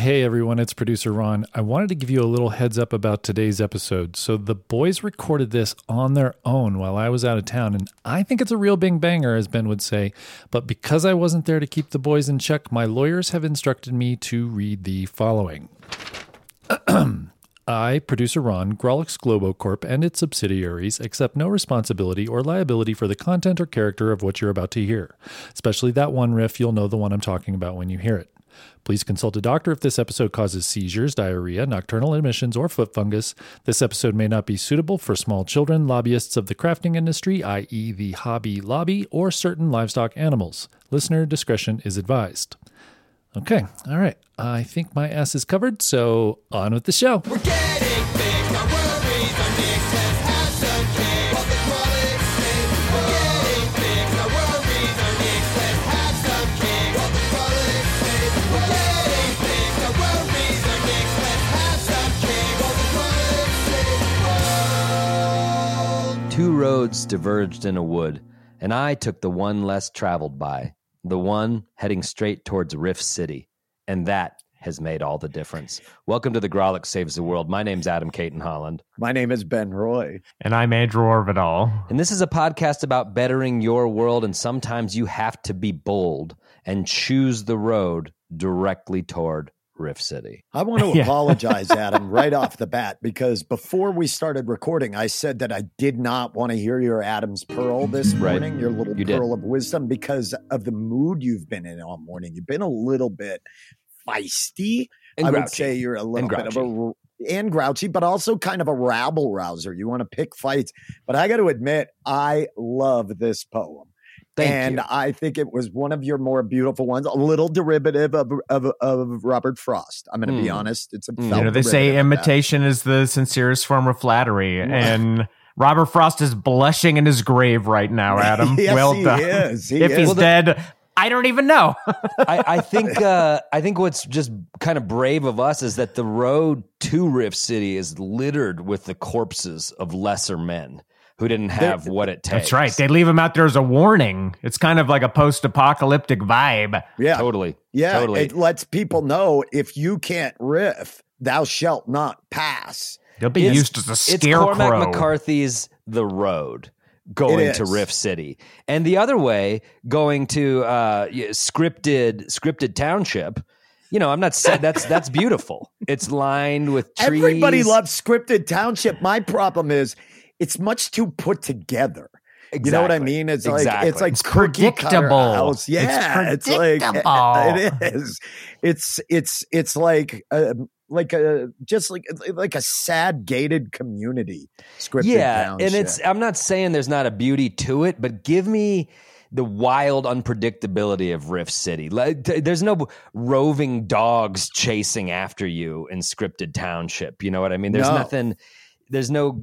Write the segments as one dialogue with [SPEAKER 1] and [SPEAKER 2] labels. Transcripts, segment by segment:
[SPEAKER 1] Hey everyone, it's producer Ron. I wanted to give you a little heads up about today's episode. So the boys recorded this on their own while I was out of town, and I think it's a real bing banger, as Ben would say. But because I wasn't there to keep the boys in check, my lawyers have instructed me to read the following. I, producer Ron, Grawlix Globo Corp. And its subsidiaries accept no responsibility or liability for the content or character of what you're about to hear. Especially that one riff, you'll know the one I'm talking about when you hear it. Please consult a doctor if this episode causes seizures, diarrhea, nocturnal emissions, or foot fungus. This episode may not be suitable for small children, lobbyists of the crafting industry, i.e. the Hobby Lobby, or certain livestock animals. Listener discretion is advised. Okay, all right. I think my ass is covered, so on with the show.
[SPEAKER 2] We're getting big, our worries are mixed. Let's have some cake while the Grawlix sing. We're getting big, our worries are mixed. Let's have some cake while the Grawlix sing. We're getting big, our worries are mixed. Let's have some cake while the Grawlix sing.
[SPEAKER 3] Two roads diverged in a wood, and I took the one less traveled by, the one heading straight towards Rift City, and that has made all the difference. Welcome to the Grawlix Saves the World. My name's Adam Caton Holland.
[SPEAKER 4] My name is Ben Roy.
[SPEAKER 5] And I'm Andrew Orvidal.
[SPEAKER 3] And this is a podcast about bettering your world, and sometimes you have to be bold and choose the road directly toward Rift City.
[SPEAKER 4] I want to apologize, Adam, right off the bat, because before we started recording, I said that I did not want to hear your Adam's Pearl this morning, your little pearl of wisdom, because of the mood you've been in all morning. You've been a little bit feisty.
[SPEAKER 3] And
[SPEAKER 4] I
[SPEAKER 3] grouchy.
[SPEAKER 4] would say you're a little bit of and grouchy, but also kind of a rabble rouser. You want to pick fights. But I got to admit, I love this poem.
[SPEAKER 3] Thank you.
[SPEAKER 4] I think it was one of your more beautiful ones, a little derivative of Robert Frost. I'm going to be honest. It's a
[SPEAKER 5] they say imitation is the sincerest form of flattery. And Robert Frost is blushing in his grave right now, Adam.
[SPEAKER 4] Yes,
[SPEAKER 5] well
[SPEAKER 4] he
[SPEAKER 5] done.
[SPEAKER 4] is.
[SPEAKER 5] If he's dead, I don't even know.
[SPEAKER 3] I think what's just kind of brave of us is that the road to Rift City is littered with the corpses of lesser men who didn't have what it takes.
[SPEAKER 5] That's right. They leave him out there as a warning. It's kind of like a post-apocalyptic vibe.
[SPEAKER 4] Yeah.
[SPEAKER 3] Totally.
[SPEAKER 4] Yeah.
[SPEAKER 3] Totally.
[SPEAKER 4] It lets people know, if you can't riff, thou shalt not pass.
[SPEAKER 5] They'll be used as a scarecrow.
[SPEAKER 3] It's Cormac McCarthy's The Road going to Rift City. And the other way, going to scripted township. You know, I'm not saying that's beautiful. It's lined with trees.
[SPEAKER 4] Everybody loves scripted township. My problem is it's much too put together.
[SPEAKER 3] Exactly.
[SPEAKER 4] You know what I mean? It's like
[SPEAKER 5] it's predictable.
[SPEAKER 4] House. Yeah,
[SPEAKER 5] it's predictable.
[SPEAKER 4] It is. It's like just like a sad gated community scripted township.
[SPEAKER 3] And I'm not saying there's not a beauty to it, but give me the wild unpredictability of Rift City. Like, there's no roving dogs chasing after you in scripted township. You know what I mean? There's nothing. There's no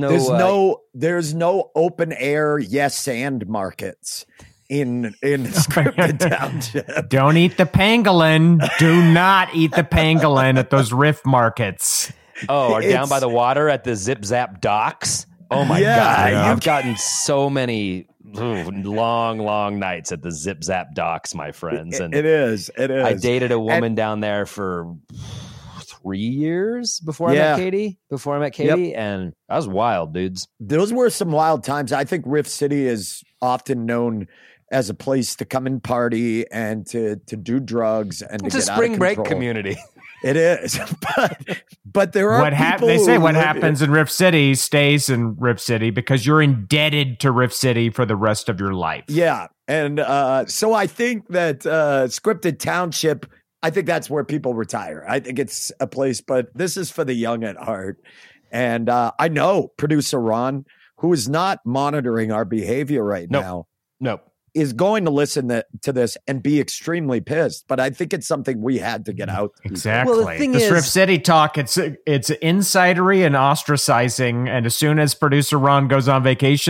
[SPEAKER 4] open air yes and markets in scripted township.
[SPEAKER 5] Don't eat the pangolin. Do not eat the pangolin at those Rift markets.
[SPEAKER 3] Oh, or down by the water at the Zip Zap docks. Oh my God.
[SPEAKER 4] Yeah.
[SPEAKER 3] I've gotten so many long nights at the Zip Zap docks, my friends. And
[SPEAKER 4] it is.
[SPEAKER 3] I dated a woman down there for 3 years before I met Katie. And that was wild, dudes.
[SPEAKER 4] Those were some wild times. I think Rift City is often known as a place to come and party and to do drugs and
[SPEAKER 3] it's
[SPEAKER 4] to
[SPEAKER 3] a
[SPEAKER 4] get
[SPEAKER 3] spring
[SPEAKER 4] out of
[SPEAKER 3] break
[SPEAKER 4] control.
[SPEAKER 3] community.
[SPEAKER 4] It is, but there are people
[SPEAKER 5] they say
[SPEAKER 4] who
[SPEAKER 5] what
[SPEAKER 4] live
[SPEAKER 5] happens in Rift City stays in Rift City because you're indebted to Rift City for the rest of your life.
[SPEAKER 4] Yeah, and so I think that scripted township, I think that's where people retire. I think it's a place, but this is for the young at heart. And I know producer Ron, who is not monitoring our behavior right now.
[SPEAKER 3] Nope.
[SPEAKER 4] Is going to listen to this and be extremely pissed, but I think it's something we had to get out.
[SPEAKER 5] Exactly.
[SPEAKER 3] Well, the thing
[SPEAKER 5] this
[SPEAKER 3] is,
[SPEAKER 5] Rift City talk, it's insidery and ostracizing, and as soon as producer Ron goes on vacation,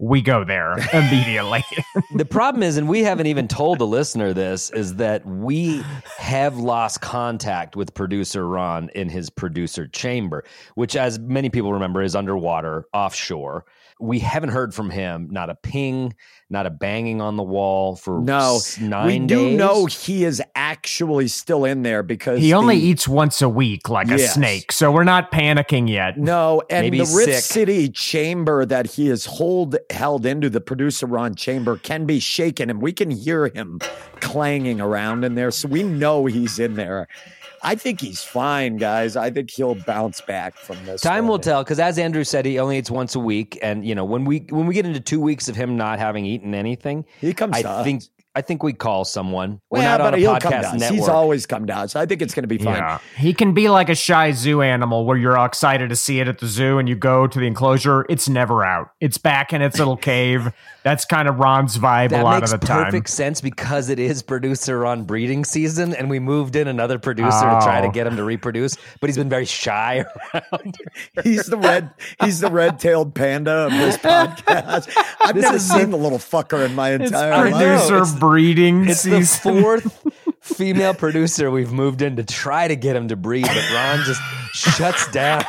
[SPEAKER 5] we go there immediately.
[SPEAKER 3] The problem is, and we haven't even told the listener this, is that we have lost contact with producer Ron in his producer chamber, which, as many people remember, is underwater, offshore. We haven't heard from him, not a ping, not a banging on the wall for 9
[SPEAKER 4] we
[SPEAKER 3] days.
[SPEAKER 4] do know he is actually still in there because
[SPEAKER 5] He only eats once a week like a
[SPEAKER 4] Yes.
[SPEAKER 5] snake, so we're not panicking yet.
[SPEAKER 4] No, and
[SPEAKER 3] Maybe
[SPEAKER 4] the
[SPEAKER 3] he's
[SPEAKER 4] Rift
[SPEAKER 3] sick.
[SPEAKER 4] City chamber that he is held into, the producer Ron chamber, can be shaken, and we can hear him clanging around in there. So we know he's in there. I think he's fine, guys. I think he'll bounce back from this.
[SPEAKER 3] Time will
[SPEAKER 4] one.
[SPEAKER 3] tell, because as Andrew said, he only eats once a week, and when we get into 2 weeks of him not having eaten anything,
[SPEAKER 4] He comes to us.
[SPEAKER 3] I think we call someone. We're
[SPEAKER 4] Well,
[SPEAKER 3] not on
[SPEAKER 4] but
[SPEAKER 3] a
[SPEAKER 4] he'll come to
[SPEAKER 3] podcast
[SPEAKER 4] us.
[SPEAKER 3] network.
[SPEAKER 4] He's always come to us. I think it's going to be fine.
[SPEAKER 5] Yeah. He can be like a shy zoo animal where you're all excited to see it at the zoo and you go to the enclosure. It's never out. It's back in its little cave. That's kind of Ron's vibe
[SPEAKER 3] That
[SPEAKER 5] a lot
[SPEAKER 3] makes
[SPEAKER 5] of the time.
[SPEAKER 3] perfect sense because it is producer on breeding season, and we moved in another producer to try to
[SPEAKER 5] Oh.
[SPEAKER 3] get him to reproduce, but he's been very shy around.
[SPEAKER 4] He's the red-tailed panda of this podcast. I've never seen the little fucker in my entire life.
[SPEAKER 5] Producer
[SPEAKER 3] It's-
[SPEAKER 5] breeding
[SPEAKER 3] It's the
[SPEAKER 5] season.
[SPEAKER 3] 4th female producer we've moved in to try to get him to breed, but Ron just shuts down.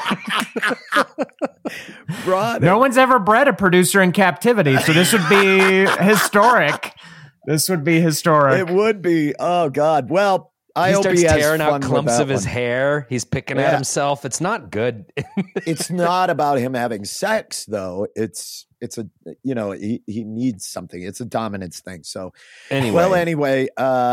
[SPEAKER 4] Ron,
[SPEAKER 5] No one's ever bred a producer in captivity, so this would be historic. This would be historic.
[SPEAKER 4] it would be. Oh God. Well, I
[SPEAKER 3] He
[SPEAKER 4] hope
[SPEAKER 3] starts
[SPEAKER 4] he has
[SPEAKER 3] tearing
[SPEAKER 4] fun
[SPEAKER 3] out
[SPEAKER 4] with
[SPEAKER 3] clumps
[SPEAKER 4] that
[SPEAKER 3] of his
[SPEAKER 4] one.
[SPEAKER 3] hair. He's picking at
[SPEAKER 4] Yeah.
[SPEAKER 3] himself. It's not good.
[SPEAKER 4] It's not about him having sex, though. It's a he needs something. It's a dominance thing. So
[SPEAKER 3] Anyway.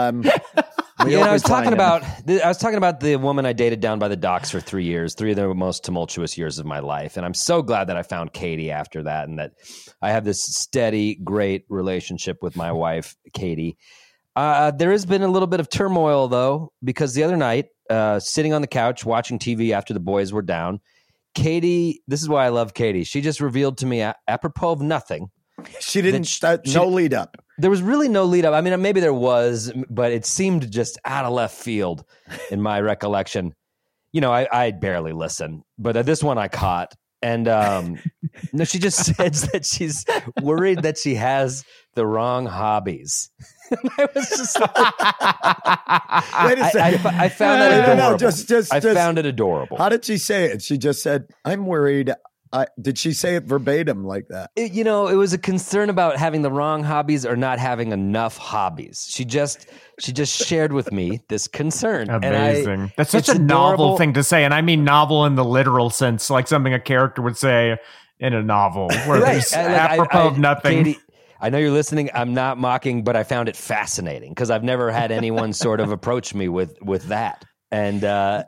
[SPEAKER 4] we
[SPEAKER 3] I
[SPEAKER 4] hope
[SPEAKER 3] was
[SPEAKER 4] we
[SPEAKER 3] talking
[SPEAKER 4] find him.
[SPEAKER 3] about the woman I dated down by the docks for 3 years, 3 of the most tumultuous years of my life. And I'm so glad that I found Katie after that, and that I have this steady, great relationship with my wife, Katie. There has been a little bit of turmoil, though, because the other night, sitting on the couch watching TV after the boys were down, Katie, this is why I love Katie. She just revealed to me, apropos of nothing,
[SPEAKER 4] She didn't.
[SPEAKER 3] that
[SPEAKER 4] no lead up.
[SPEAKER 3] there was really no lead up. I mean, maybe there was, but it seemed just out of left field in my recollection. I barely listen, but this one I caught. And no, she just says that she's worried that she has the wrong hobbies. I was just like,
[SPEAKER 4] Wait a second.
[SPEAKER 3] I found that adorable.
[SPEAKER 4] No, just.
[SPEAKER 3] I found it adorable.
[SPEAKER 4] How did she say it? She just said, "I'm worried." Did she say it verbatim like that?
[SPEAKER 3] It was a concern about having the wrong hobbies or not having enough hobbies. She just shared with me this concern.
[SPEAKER 5] Amazing. That's such
[SPEAKER 3] it's
[SPEAKER 5] a novel
[SPEAKER 3] adorable.
[SPEAKER 5] thing to say. And I mean novel in the literal sense, like something a character would say in a novel where there's apropos of nothing.
[SPEAKER 3] Katie, I know you're listening. I'm not mocking, but I found it fascinating because I've never had anyone sort of approach me with that. And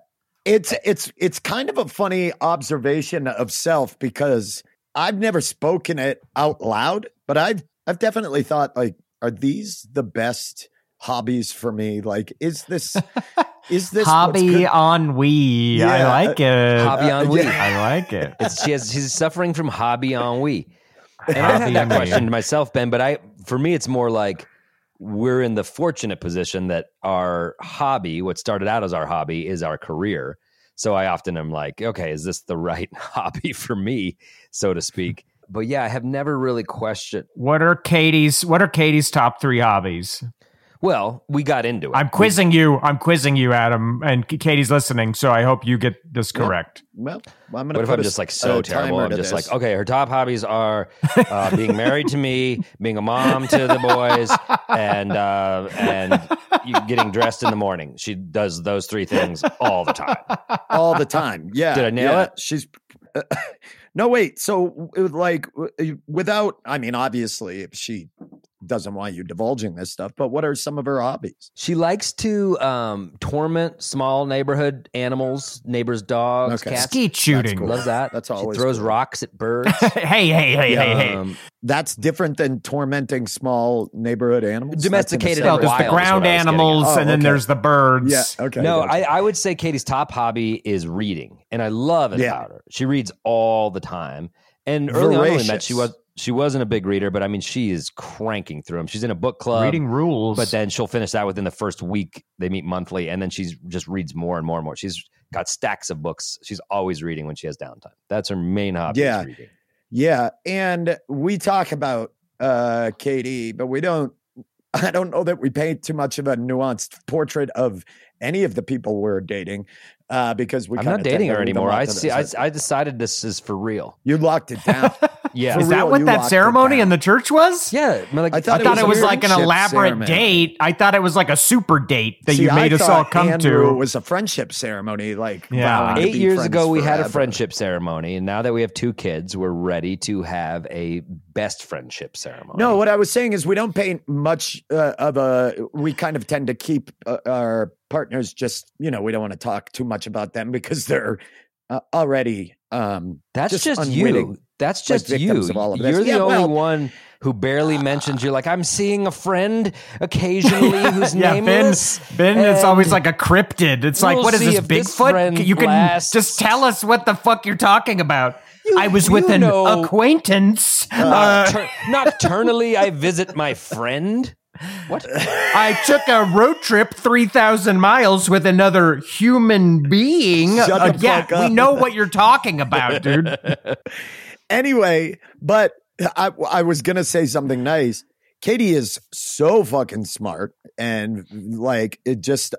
[SPEAKER 4] It's kind of a funny observation of self because I've never spoken it out loud, but I've definitely thought, like, are these the best hobbies for me? Like, is this what's
[SPEAKER 5] Hobby
[SPEAKER 4] good?
[SPEAKER 5] ennui. I
[SPEAKER 4] Yeah,
[SPEAKER 5] like it.
[SPEAKER 3] hobby ennui.
[SPEAKER 5] I like it.
[SPEAKER 3] She's suffering from hobby ennui. And I've
[SPEAKER 5] Hobby
[SPEAKER 3] had that
[SPEAKER 5] ennui.
[SPEAKER 3] question myself, Ben, but for me, it's more like we're in the fortunate position that our hobby, what started out as our hobby, is our career. So I often am like, okay, is this the right hobby for me, so to speak? But yeah, I have never really questioned.
[SPEAKER 5] What are Katie's top 3 hobbies?
[SPEAKER 3] Well, we got into it.
[SPEAKER 5] I'm quizzing you, Adam, and Katie's listening, so I hope you get this correct.
[SPEAKER 4] Well, I'm gonna
[SPEAKER 3] What if
[SPEAKER 4] put
[SPEAKER 3] I'm
[SPEAKER 4] a-
[SPEAKER 3] just like
[SPEAKER 4] a
[SPEAKER 3] so terrible?
[SPEAKER 4] timer
[SPEAKER 3] I'm
[SPEAKER 4] to
[SPEAKER 3] just
[SPEAKER 4] this.
[SPEAKER 3] like, okay, her top hobbies are being married to me, being a mom to the boys, and getting dressed in the morning. She does those 3 things all the time.
[SPEAKER 4] all the time. Yeah.
[SPEAKER 3] Did I nail
[SPEAKER 4] yeah.
[SPEAKER 3] it?
[SPEAKER 4] She's no, wait. So, like, without, I mean, obviously, if she doesn't want you divulging this stuff, but what are some of her hobbies?
[SPEAKER 3] She likes to torment small neighborhood animals, neighbors' dogs,
[SPEAKER 4] Okay.
[SPEAKER 3] cats.
[SPEAKER 5] Skeet shooting.
[SPEAKER 4] cool.
[SPEAKER 3] Loves that.
[SPEAKER 4] That's
[SPEAKER 3] She
[SPEAKER 4] always
[SPEAKER 3] throws
[SPEAKER 4] cool.
[SPEAKER 3] rocks at birds.
[SPEAKER 5] Hey.
[SPEAKER 3] Um,
[SPEAKER 4] That's different than tormenting small neighborhood animals.
[SPEAKER 3] Domesticated
[SPEAKER 5] No,
[SPEAKER 3] and
[SPEAKER 5] there's the
[SPEAKER 3] wild is what
[SPEAKER 5] ground
[SPEAKER 3] I was getting at.
[SPEAKER 5] animals,
[SPEAKER 4] Oh,
[SPEAKER 5] and then
[SPEAKER 4] okay.
[SPEAKER 5] there's the birds.
[SPEAKER 4] Yeah. Okay.
[SPEAKER 3] No,
[SPEAKER 4] gotcha.
[SPEAKER 3] I would say Katie's top hobby is reading, and I love it
[SPEAKER 4] Yeah.
[SPEAKER 3] about her. She reads all the time, and early on when we met,
[SPEAKER 4] Voracious.
[SPEAKER 3] she wasn't a big reader, but I mean, she is cranking through them. She's in a book club,
[SPEAKER 5] Reading rules.
[SPEAKER 3] but then she'll finish that within the first week. They meet monthly, and then she's just reads more and more and more. She's got stacks of books. She's always reading when she has downtime. That's her main hobby.
[SPEAKER 4] Yeah.
[SPEAKER 3] Is reading.
[SPEAKER 4] Yeah, and we talk about Katie, but I don't know that we paint too much of a nuanced portrait of any of the people we're dating because we
[SPEAKER 3] I'm
[SPEAKER 4] kinda
[SPEAKER 3] not
[SPEAKER 4] tend
[SPEAKER 3] dating
[SPEAKER 4] to
[SPEAKER 3] her
[SPEAKER 4] leave them
[SPEAKER 3] anymore.
[SPEAKER 4] up
[SPEAKER 3] I
[SPEAKER 4] to
[SPEAKER 3] see.
[SPEAKER 4] this.
[SPEAKER 3] I decided this is for real.
[SPEAKER 4] You locked it down.
[SPEAKER 3] Yeah.
[SPEAKER 4] For
[SPEAKER 5] Is that
[SPEAKER 4] real,
[SPEAKER 5] what
[SPEAKER 4] you
[SPEAKER 5] that
[SPEAKER 4] locked it
[SPEAKER 5] ceremony
[SPEAKER 4] down.
[SPEAKER 5] in the church was?
[SPEAKER 3] Yeah. Like,
[SPEAKER 4] I thought
[SPEAKER 5] I thought it was
[SPEAKER 4] a
[SPEAKER 5] like an
[SPEAKER 4] friendship
[SPEAKER 5] elaborate
[SPEAKER 4] ceremony.
[SPEAKER 5] date. I thought it was like a super date that
[SPEAKER 4] See,
[SPEAKER 5] you made
[SPEAKER 4] I
[SPEAKER 5] us all
[SPEAKER 4] thought
[SPEAKER 5] come
[SPEAKER 4] Andrew
[SPEAKER 5] to.
[SPEAKER 4] was a friendship ceremony, like
[SPEAKER 5] Yeah.
[SPEAKER 4] vowing to
[SPEAKER 3] 8
[SPEAKER 4] be
[SPEAKER 3] years
[SPEAKER 4] friends
[SPEAKER 3] ago, we had a
[SPEAKER 4] forever.
[SPEAKER 3] friendship ceremony, and now that we have 2 kids, we're ready to have a best friendship ceremony.
[SPEAKER 4] No, what I was saying is we don't paint much of a. We kind of tend to keep our partners just, we don't want to talk too much about them because they're already.
[SPEAKER 3] that's just
[SPEAKER 4] unwitting,
[SPEAKER 3] you. That's
[SPEAKER 4] like
[SPEAKER 3] just
[SPEAKER 4] victims
[SPEAKER 3] you.
[SPEAKER 4] of all of this.
[SPEAKER 3] You're the
[SPEAKER 4] Yeah,
[SPEAKER 3] only
[SPEAKER 4] well-
[SPEAKER 3] one who barely mentions. You're like, I'm seeing a friend occasionally who's
[SPEAKER 5] Yeah,
[SPEAKER 3] nameless.
[SPEAKER 5] Ben is
[SPEAKER 3] and
[SPEAKER 5] always like a cryptid. It's like,
[SPEAKER 3] we'll
[SPEAKER 5] what is
[SPEAKER 3] see
[SPEAKER 5] this,
[SPEAKER 3] if this
[SPEAKER 5] Bigfoot?
[SPEAKER 3] friend
[SPEAKER 5] You can
[SPEAKER 3] lasts.
[SPEAKER 5] just tell us what the fuck you're talking about. I was with
[SPEAKER 3] you
[SPEAKER 5] an
[SPEAKER 3] know-
[SPEAKER 5] acquaintance.
[SPEAKER 3] Nocturnally, I visit my friend. What?
[SPEAKER 5] I took a road trip 3,000 miles with another human being.
[SPEAKER 4] Shut the
[SPEAKER 5] Yeah,
[SPEAKER 4] fuck up.
[SPEAKER 5] we know what you're talking about, dude.
[SPEAKER 4] Anyway, but I was gonna say something nice. Katie is so fucking smart, and like it just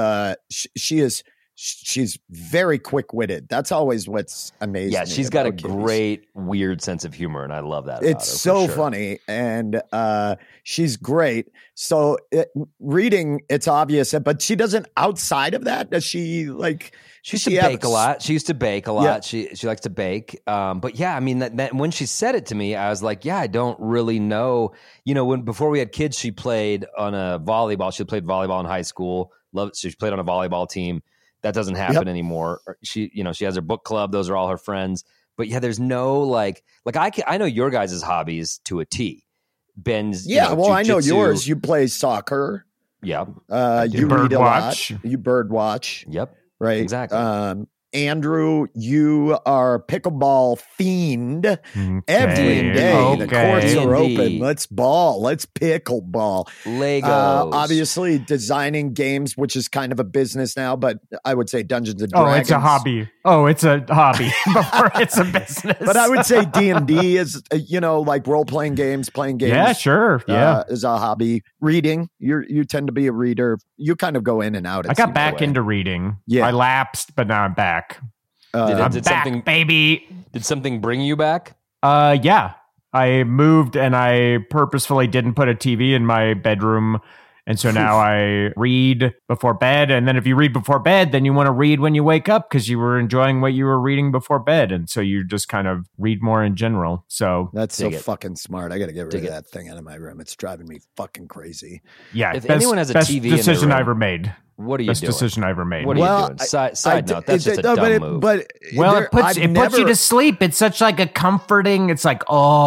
[SPEAKER 4] she's very quick-witted. That's always what's amazing.
[SPEAKER 3] Yeah,
[SPEAKER 4] to me
[SPEAKER 3] she's got a
[SPEAKER 4] about Katie's.
[SPEAKER 3] great, weird sense of humor, and I love that. About
[SPEAKER 4] It's
[SPEAKER 3] her,
[SPEAKER 4] so
[SPEAKER 3] for sure.
[SPEAKER 4] funny, and she's great. So reading, it's obvious, but she doesn't. Outside of that, does she like?
[SPEAKER 3] She used
[SPEAKER 4] does
[SPEAKER 3] to
[SPEAKER 4] have
[SPEAKER 3] bake a lot. She used to bake a lot.
[SPEAKER 4] Yeah.
[SPEAKER 3] She likes to bake. But yeah, I mean, that when she said it to me, I was like, yeah, I don't really know. Before we had kids, she played on a volleyball. She played volleyball in high school. She played on a volleyball team. That doesn't happen anymore. She has her book club. Those are all her friends. But yeah, there's no like I know your guys' hobbies to a T. Ben's,
[SPEAKER 4] I know
[SPEAKER 3] jujitsu.
[SPEAKER 4] yours. You play soccer.
[SPEAKER 3] Yeah.
[SPEAKER 4] You
[SPEAKER 5] Bird
[SPEAKER 4] read a
[SPEAKER 5] watch.
[SPEAKER 4] lot. You bird watch.
[SPEAKER 3] Yep.
[SPEAKER 4] Right.
[SPEAKER 3] Exactly.
[SPEAKER 4] Andrew, you are pickleball fiend. Every
[SPEAKER 5] Okay,
[SPEAKER 4] day the courts are
[SPEAKER 3] D&D.
[SPEAKER 4] open. Let's ball. Let's pickleball.
[SPEAKER 3] Legos.
[SPEAKER 4] Obviously, designing games, which is kind of a business now, but I would say Dungeons and
[SPEAKER 5] Oh,
[SPEAKER 4] Dragons.
[SPEAKER 5] it's a hobby. Oh, it's a hobby before it's a business.
[SPEAKER 4] But I would say D&D is, like role playing games, playing games.
[SPEAKER 5] yeah, sure. Yeah.
[SPEAKER 4] Is a hobby. Reading, you tend to be a reader. You kind of go in and out.
[SPEAKER 5] I got back into reading.
[SPEAKER 4] Yeah.
[SPEAKER 5] I lapsed, but now I'm back. I'm
[SPEAKER 3] Did
[SPEAKER 5] back,
[SPEAKER 3] something-
[SPEAKER 5] baby.
[SPEAKER 3] Did something bring you back?
[SPEAKER 5] Yeah. I moved and I purposefully didn't put a TV in my bedroom. And so now I read before bed. And then if you read before bed, then you want to read when you wake up because you were enjoying what you were reading before bed. And so you just kind of read more in general. So
[SPEAKER 4] That's so
[SPEAKER 3] Dig it.
[SPEAKER 4] fucking smart. I got to get rid
[SPEAKER 3] Dig
[SPEAKER 4] of
[SPEAKER 3] it.
[SPEAKER 4] that thing out of my room. It's driving me fucking crazy.
[SPEAKER 5] yeah,
[SPEAKER 3] If anyone has a
[SPEAKER 5] best
[SPEAKER 3] TV in their
[SPEAKER 5] decision I
[SPEAKER 3] room,
[SPEAKER 5] ever made.
[SPEAKER 3] What are you
[SPEAKER 5] Best
[SPEAKER 3] doing?
[SPEAKER 5] decision I ever made.
[SPEAKER 3] What are you doing? Side note, that's just a dumb move.
[SPEAKER 4] But
[SPEAKER 5] Well,
[SPEAKER 4] there-
[SPEAKER 5] it puts
[SPEAKER 4] I've
[SPEAKER 5] it puts you
[SPEAKER 4] never-
[SPEAKER 5] to sleep. It's such like a comforting. It's like,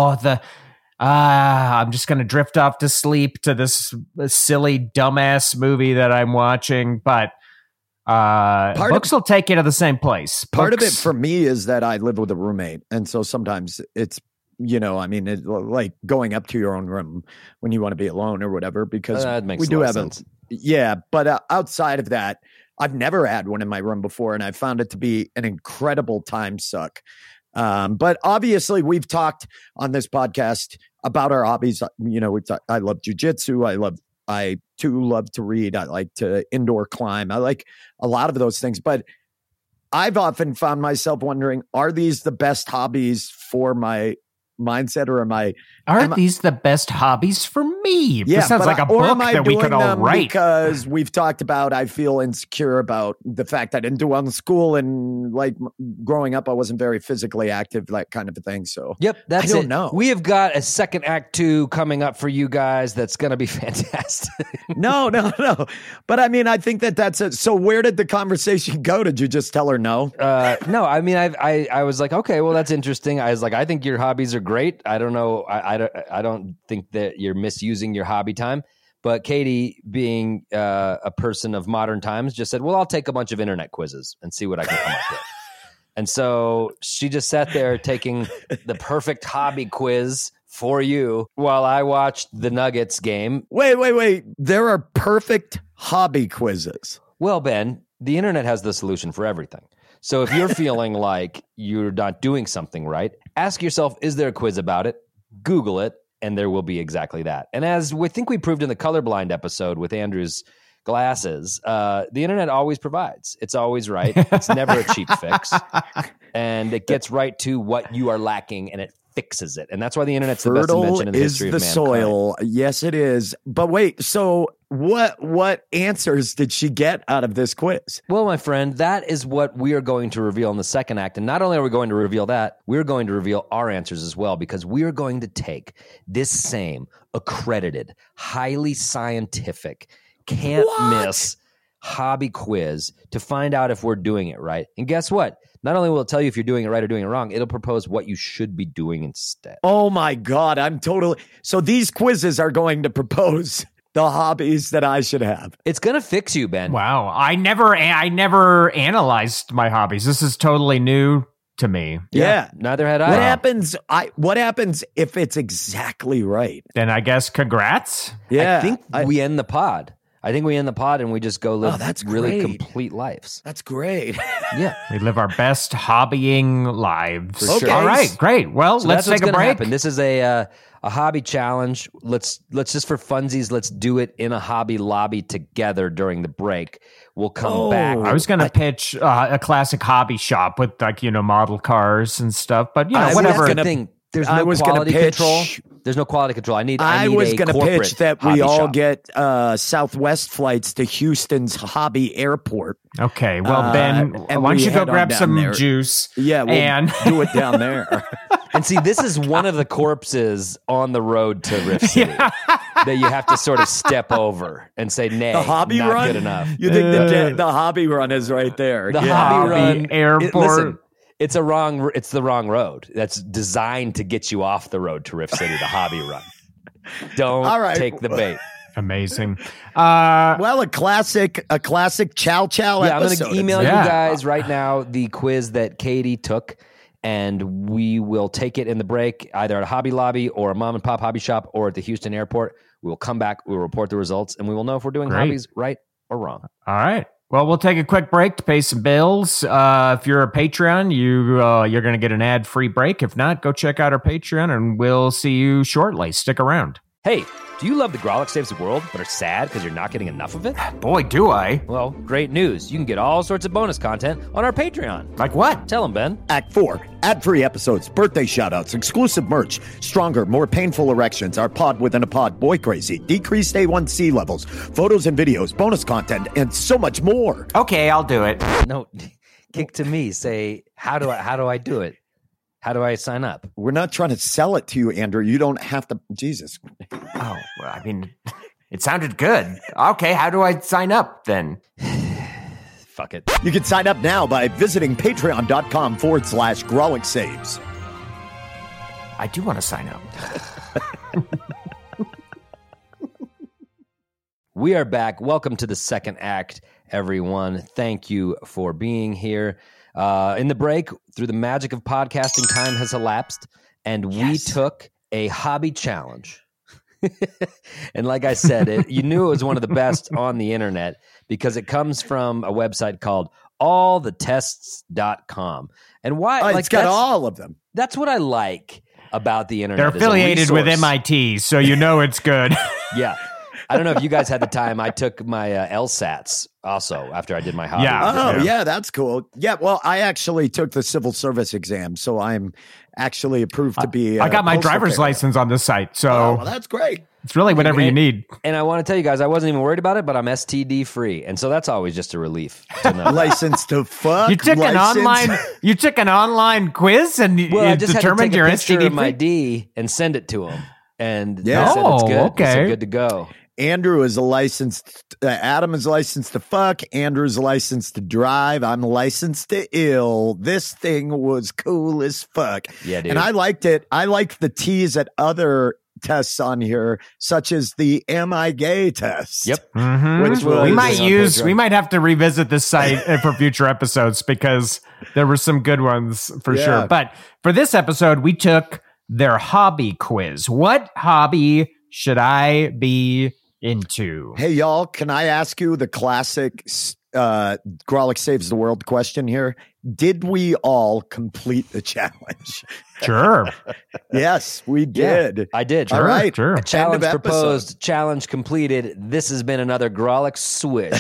[SPEAKER 5] I'm just gonna drift off to sleep to this silly dumbass movie that I'm watching. But books will take you to the same place.
[SPEAKER 4] Part of it
[SPEAKER 5] Books-
[SPEAKER 4] for me is that I live with a roommate, and so sometimes it's it's like going up to your own room when you want to be alone or whatever. Because
[SPEAKER 3] That makes
[SPEAKER 4] we
[SPEAKER 3] a
[SPEAKER 4] do
[SPEAKER 3] lot
[SPEAKER 4] have
[SPEAKER 3] of sense.
[SPEAKER 4] but outside of that, I've never had one in my room before, and I found it to be an incredible time suck. But obviously, we've talked on this podcast about our hobbies. I love jujitsu. I too love to read. I like to indoor climb. I like a lot of those things. But I've often found myself wondering, are these the best hobbies for my mindset, or am I?
[SPEAKER 5] Aren't these the best hobbies for me?
[SPEAKER 4] Yeah,
[SPEAKER 5] this sounds
[SPEAKER 4] but
[SPEAKER 5] like a
[SPEAKER 4] or
[SPEAKER 5] book
[SPEAKER 4] am I
[SPEAKER 5] that we
[SPEAKER 4] doing
[SPEAKER 5] could all
[SPEAKER 4] them
[SPEAKER 5] write.
[SPEAKER 4] because we've talked about I feel insecure about the fact I didn't do well in school, and like growing up I wasn't very physically active, that kind of a thing. So
[SPEAKER 3] Yep, that's
[SPEAKER 4] I don't
[SPEAKER 3] it.
[SPEAKER 4] know.
[SPEAKER 3] We have got a second act 2 coming up for you guys. That's going to be fantastic.
[SPEAKER 4] no. But I mean, I think that's it. So where did the conversation go? Did you just tell her no?
[SPEAKER 3] No, I mean, I was like, okay, well, that's interesting. I was like, I think your hobbies are great. I don't know. I don't think that you're misusing your hobby time. But Katie, being a person of modern times, just said, well, I'll take a bunch of internet quizzes and see what I can come up with. And so she just sat there taking the perfect hobby quiz for you while I watched the Nuggets game.
[SPEAKER 4] Wait. There are perfect hobby quizzes.
[SPEAKER 3] Well, Ben, the internet has the solution for everything. So if you're feeling like you're not doing something right, ask yourself, is there a quiz about it? Google it, and there will be exactly that. And as we think we proved in the colorblind episode with Andrew's glasses, the internet always provides. It's always right. It's never a cheap fix. And it gets right to what you are lacking, and it fixes it. And that's why the internet's the best invention in the history of
[SPEAKER 4] the
[SPEAKER 3] mankind.
[SPEAKER 4] soil. Yes, it is. But wait, so what answers did she get out of this quiz?
[SPEAKER 3] Well, my friend, that is what we are going to reveal in the second act. And not only are we going to reveal that, we're going to reveal our answers as well, because we are going to take this same accredited, highly scientific, can't miss hobby quiz to find out if we're doing it right. And guess what? Not only will it tell you if you're doing it right or doing it wrong, it'll propose what you should be doing instead.
[SPEAKER 4] Oh my God, so these quizzes are going to propose the hobbies that I should have.
[SPEAKER 3] It's going to fix you, Ben.
[SPEAKER 5] Wow. I never analyzed my hobbies. This is totally new to me.
[SPEAKER 4] Yeah.
[SPEAKER 3] Neither had I.
[SPEAKER 4] What happens if it's exactly right?
[SPEAKER 5] Then I guess congrats.
[SPEAKER 4] Yeah.
[SPEAKER 3] I think we end the pod. I think we end the pod and we just go live
[SPEAKER 4] that's
[SPEAKER 3] really
[SPEAKER 4] great.
[SPEAKER 3] complete lives.
[SPEAKER 4] That's great.
[SPEAKER 3] Yeah.
[SPEAKER 5] We live our best hobbying lives.
[SPEAKER 3] For sure.
[SPEAKER 5] All right, great. Well,
[SPEAKER 3] So
[SPEAKER 5] let's
[SPEAKER 3] that's what's
[SPEAKER 5] take a
[SPEAKER 3] gonna
[SPEAKER 5] break.
[SPEAKER 3] happen. This is a hobby challenge. Let's just for funsies, let's do it in a hobby lobby together during the break. We'll come back.
[SPEAKER 5] I was going to pitch a classic hobby shop with model cars and stuff, but whatever.
[SPEAKER 3] That's the thing. There's
[SPEAKER 4] I
[SPEAKER 3] no
[SPEAKER 4] was gonna
[SPEAKER 3] quality
[SPEAKER 4] pitch-
[SPEAKER 3] control. There's no quality control. I need
[SPEAKER 4] I was
[SPEAKER 3] going to
[SPEAKER 4] pitch that we
[SPEAKER 3] hobby
[SPEAKER 4] all
[SPEAKER 3] shop.
[SPEAKER 4] get Southwest flights to Houston's Hobby Airport.
[SPEAKER 5] Okay, well, Ben,
[SPEAKER 4] and
[SPEAKER 5] why don't
[SPEAKER 4] we
[SPEAKER 5] you go
[SPEAKER 4] head on
[SPEAKER 5] grab
[SPEAKER 4] down
[SPEAKER 5] some
[SPEAKER 4] there.
[SPEAKER 5] juice?
[SPEAKER 4] Yeah, we'll
[SPEAKER 5] and
[SPEAKER 4] do it down there.
[SPEAKER 3] And see, this is one of the corpses on the road to Rift City that you have to sort of step over and say, nay,
[SPEAKER 4] The hobby
[SPEAKER 3] not
[SPEAKER 4] run?
[SPEAKER 3] good enough.
[SPEAKER 4] You think the hobby run is right there?
[SPEAKER 3] The
[SPEAKER 4] Yeah.
[SPEAKER 3] hobby
[SPEAKER 5] Hobby
[SPEAKER 3] run
[SPEAKER 5] airport.
[SPEAKER 3] listen, it's the wrong road. That's designed to get you off the road to Rift City. The hobby run. Don't
[SPEAKER 4] All right.
[SPEAKER 3] take the bait.
[SPEAKER 5] Amazing.
[SPEAKER 4] Well, a classic chow chow
[SPEAKER 3] Yeah, I'm
[SPEAKER 4] episode.
[SPEAKER 3] going to email
[SPEAKER 5] Yeah.
[SPEAKER 3] you guys right now the quiz that Katie took, and we will take it in the break, either at a Hobby Lobby or a mom and pop hobby shop or at the Houston airport. We will come back, we will report the results, and we will know if we're doing
[SPEAKER 5] Great.
[SPEAKER 3] hobbies right or wrong.
[SPEAKER 5] All right. Well, we'll take a quick break to pay some bills. If you're a Patreon, you're going to get an ad-free break. If not, go check out our Patreon, and we'll see you shortly. Stick around.
[SPEAKER 3] Hey, do you love the Grolix Saves the World, but are sad because you're not getting enough of it?
[SPEAKER 5] Boy, do I.
[SPEAKER 3] Well, great news. You can get all sorts of bonus content on our Patreon.
[SPEAKER 5] Like what?
[SPEAKER 3] Tell them, Ben.
[SPEAKER 4] Act 4, ad-free episodes, birthday shoutouts, exclusive merch, stronger, more painful erections, our pod within a pod, boy crazy, decreased A1C levels, photos and videos, bonus content, and so much more.
[SPEAKER 5] Okay, I'll do it.
[SPEAKER 3] No, kick to me. Say, how do I do it? How do I sign up?
[SPEAKER 4] We're not trying to sell it to you, Andrew. You don't have to. Jesus.
[SPEAKER 5] Oh, well, I mean, it sounded good. Okay, how do I sign up then?
[SPEAKER 3] Fuck it.
[SPEAKER 4] You can sign up now by visiting patreon.com/Grolic Saves.
[SPEAKER 5] I do want to sign up.
[SPEAKER 3] We are back. Welcome to the second act, everyone. Thank you for being here. In the break, through the magic of podcasting, time has elapsed, and we took a hobby challenge. And like I said, you knew it was one of the best on the internet because it comes from a website called allthetests.com. And why?
[SPEAKER 4] It's got all of them.
[SPEAKER 3] That's what I like about the internet.
[SPEAKER 5] They're
[SPEAKER 3] as a
[SPEAKER 5] affiliated with
[SPEAKER 3] resource.
[SPEAKER 5] MIT, so you know it's good.
[SPEAKER 3] Yeah. I don't know if you guys had the time. I took my LSATs also after I did my hobby.
[SPEAKER 5] Yeah.
[SPEAKER 4] Oh, yeah, that's cool. Yeah, well, I actually took the civil service exam, so I'm actually approved to be.
[SPEAKER 5] I got my
[SPEAKER 4] postal
[SPEAKER 5] driver's
[SPEAKER 4] carrier.
[SPEAKER 5] license on this site, so
[SPEAKER 4] Oh, well, that's great.
[SPEAKER 5] it's really whatever you need.
[SPEAKER 3] And I want to tell you guys, I wasn't even worried about it, but I'm STD free. And so that's always just a relief to know.
[SPEAKER 4] License to fuck.
[SPEAKER 5] You took
[SPEAKER 4] license.
[SPEAKER 5] you took an online quiz and
[SPEAKER 3] Well,
[SPEAKER 5] you
[SPEAKER 3] I just had to
[SPEAKER 5] determined
[SPEAKER 3] take
[SPEAKER 5] your
[SPEAKER 3] a picture
[SPEAKER 5] STD
[SPEAKER 3] of my
[SPEAKER 5] free?
[SPEAKER 3] D and send it to them. And
[SPEAKER 4] Yeah.
[SPEAKER 3] they said it's good.
[SPEAKER 5] Oh, okay.
[SPEAKER 3] They said good to go.
[SPEAKER 4] Andrew is licensed. Adam is licensed to fuck. Andrew's licensed to drive. I'm licensed to ill. This thing was cool as fuck.
[SPEAKER 3] Yeah, dude.
[SPEAKER 4] And I liked it. I liked the tease at other tests on here, such as the "Am I Gay" test.
[SPEAKER 3] Yep.
[SPEAKER 5] Mhm.
[SPEAKER 4] Which was-
[SPEAKER 5] we might
[SPEAKER 3] on
[SPEAKER 5] use.
[SPEAKER 3] Patreon.
[SPEAKER 5] We might have to revisit this site for future episodes because there were some good ones for
[SPEAKER 4] Yeah.
[SPEAKER 5] sure. But for this episode, we took their hobby quiz. What hobby should I be into?
[SPEAKER 4] Hey, y'all, can I ask you the classic Grolic Saves the World question here. Did we all complete the challenge?
[SPEAKER 5] Sure.
[SPEAKER 4] Yes, we did.
[SPEAKER 3] I did.
[SPEAKER 4] All right.
[SPEAKER 5] Sure.
[SPEAKER 3] Challenge
[SPEAKER 4] End of episode.
[SPEAKER 3] proposed, challenge completed. This has been another Grolic Swish.